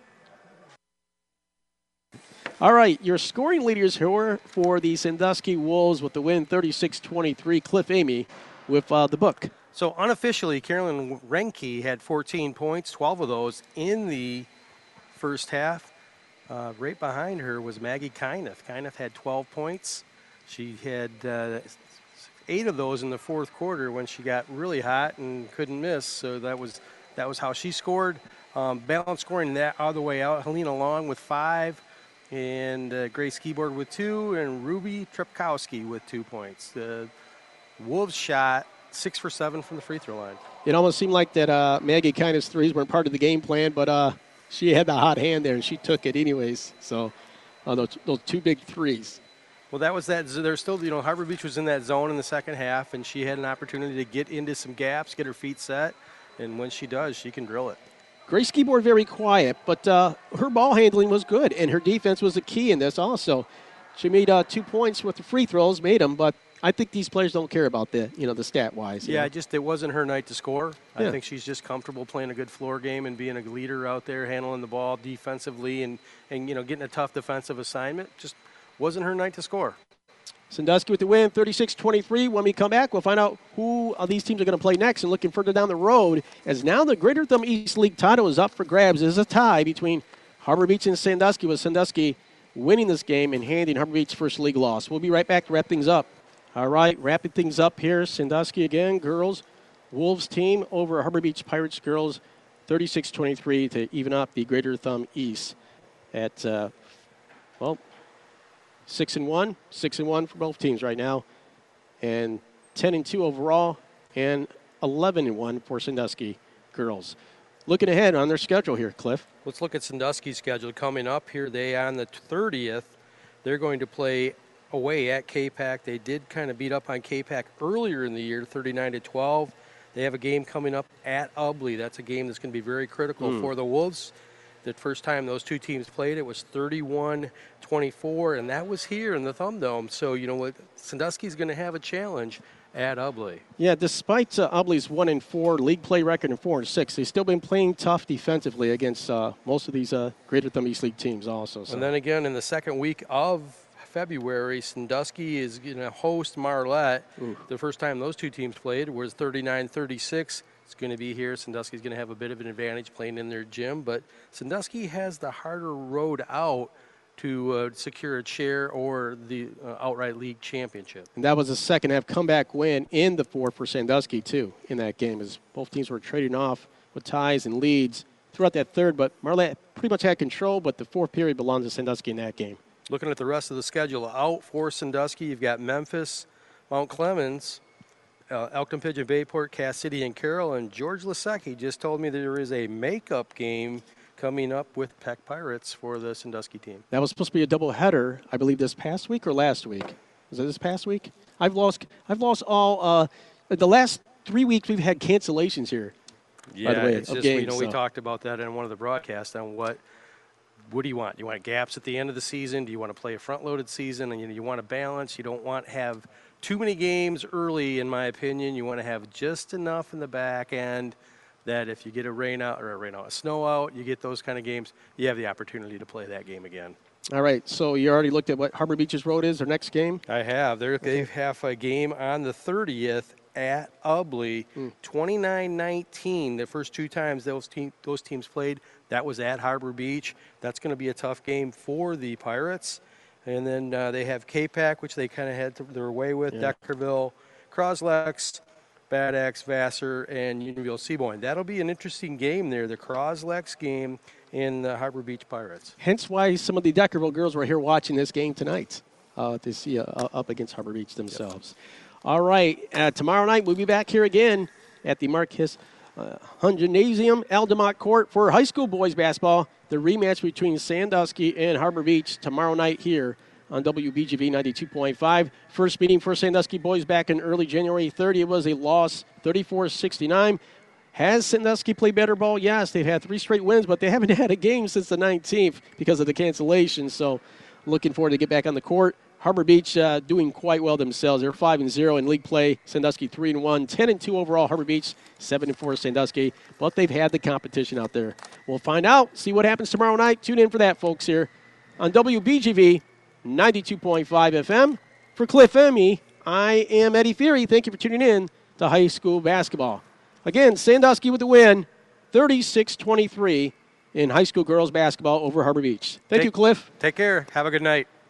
All right. Your scoring leaders here for the Sandusky Wolves with the win thirty-six twenty-three. Cliff Amy with uh, the book. So unofficially, Carolyn Renke had fourteen points, twelve of those in the first half. Uh, right behind her was Maggie Kyneth. Kyneth had twelve points. She had uh, eight of those in the fourth quarter when she got really hot and couldn't miss. So that was that was how she scored. Um, balance scoring that all the way out. Helena Long with five, and uh, Grace Keyboard with two, and Ruby Trepkowski with two points. The Wolves shot six for seven from the free throw line. It almost seemed like that uh, Maggie Kyneth's threes weren't part of the game plan, but uh, she had the hot hand there and she took it anyways. So uh, those those two big threes. Well, that was that. There's still, you know, Harbor Beach was in that zone in the second half, and she had an opportunity to get into some gaps, get her feet set, and when she does, she can drill it. Grace Keyboard very quiet, but uh, her ball handling was good, and her defense was the key in this also. She made uh, two points with the free throws, made them, but I think these players don't care about the, you know, the stat-wise. Yeah, know? just it wasn't her night to score. Yeah. I think she's just comfortable playing a good floor game and being a leader out there, handling the ball defensively, and, and you know, getting a tough defensive assignment. Just wasn't her night to score. Sandusky with the win, thirty-six twenty-three. When we come back, we'll find out who of these teams are going to play next and looking further down the road, as now the Greater Thumb East League title is up for grabs. It's a tie between Harbor Beach and Sandusky, with Sandusky winning this game and handing Harbor Beach first league loss. We'll be right back to wrap things up. All right, wrapping things up here, Sandusky again, girls, Wolves team over Harbor Beach Pirates girls, thirty-six twenty-three to even up the Greater Thumb East at, uh, well, Six and one, six and one for both teams right now, and ten and two overall, and eleven and one for Sandusky girls. Looking ahead on their schedule here, Cliff. Let's look at Sandusky's schedule coming up here. They on the thirtieth, they're going to play away at K-Pac. They did kind of beat up on K-Pac earlier in the year, thirty-nine to twelve. They have a game coming up at Ubley. That's a game that's going to be very critical mm. for the Wolves. The first time those two teams played, it was thirty-one twenty-four, and that was here in the Thumb Dome. So, you know what, Sandusky's going to have a challenge at Ubley. Yeah, despite uh, Ubley's one and four league play record and four and six, they've still been playing tough defensively against uh, most of these uh, Greater Thumb East League teams also. So. And then again, in the second week of February, Sandusky is going to host Marlette. Ooh. The first time those two teams played was thirty-nine thirty-six. It's going to be here. Sandusky's going to have a bit of an advantage playing in their gym, but Sandusky has the harder road out to uh, secure a chair or the uh, outright league championship. And that was a second half comeback win in the fourth for Sandusky, too, in that game, as both teams were trading off with ties and leads throughout that third, but Marlette pretty much had control, but the fourth period belongs to Sandusky in that game. Looking at the rest of the schedule out for Sandusky, you've got Memphis, Mount Clemens, Uh, Elkton Pigeon Bayport, Cass City, and Carroll. And George Lasecki just told me there is a makeup game coming up with Peck Pirates for the Sandusky team. That was supposed to be a doubleheader, I believe, this past week or last week. Was it this past week? I've lost. I've lost all. Uh, the last three weeks we've had cancellations here. Yeah, by the way, it's of just games, you know so. we talked about that in one of the broadcasts on what. What do you want? Do you want gaps at the end of the season? Do you want to play a front-loaded season? And you, know, you want to balance. You don't want to have too many games early, in my opinion. You want to have just enough in the back end that if you get a rain out or a rain out, a snow out, you get those kind of games, you have the opportunity to play that game again. All right, so you already looked at what Harbor Beach's road is, their next game? I have. They're, okay. They have a game on the thirtieth at Ubley, mm. twenty-nine nineteen. The first two times those, team, those teams played, that was at Harbor Beach. That's going to be a tough game for the Pirates. And then uh, they have K-Pac, which they kind of had to, their way with, yeah. Deckerville, Croslex, Bad Axe, Vassar, and Unionville-Seaboyne. That'll be an interesting game there, the Croslex game in the Harbor Beach Pirates. Hence why some of the Deckerville girls were here watching this game tonight uh, to see uh, up against Harbor Beach themselves. Yep. All right, uh, tomorrow night we'll be back here again at the Marquess uh, Gymnasium Aldemont Court for high school boys basketball. The rematch between Sandusky and Harbor Beach tomorrow night here on W B G V ninety-two point five. First meeting for Sandusky boys back in early January thirtieth. It was a loss, thirty-four sixty-nine. Has Sandusky played better ball? Yes, they've had three straight wins, but they haven't had a game since the nineteenth because of the cancellation. So looking forward to get back on the court. Harbor Beach uh, doing quite well themselves. They're five and zero in league play. Sandusky three and one, ten and two overall. Harbor Beach seven and four Sandusky. But they've had the competition out there. We'll find out, see what happens tomorrow night. Tune in for that, folks, here on W B G V ninety-two point five F M. For Cliff Emmy, I am Eddie Fury. Thank you for tuning in to high school basketball. Again, Sandusky with the win, thirty-six twenty-three in high school girls basketball over Harbor Beach. Thank take, you, Cliff. Take care. Have a good night.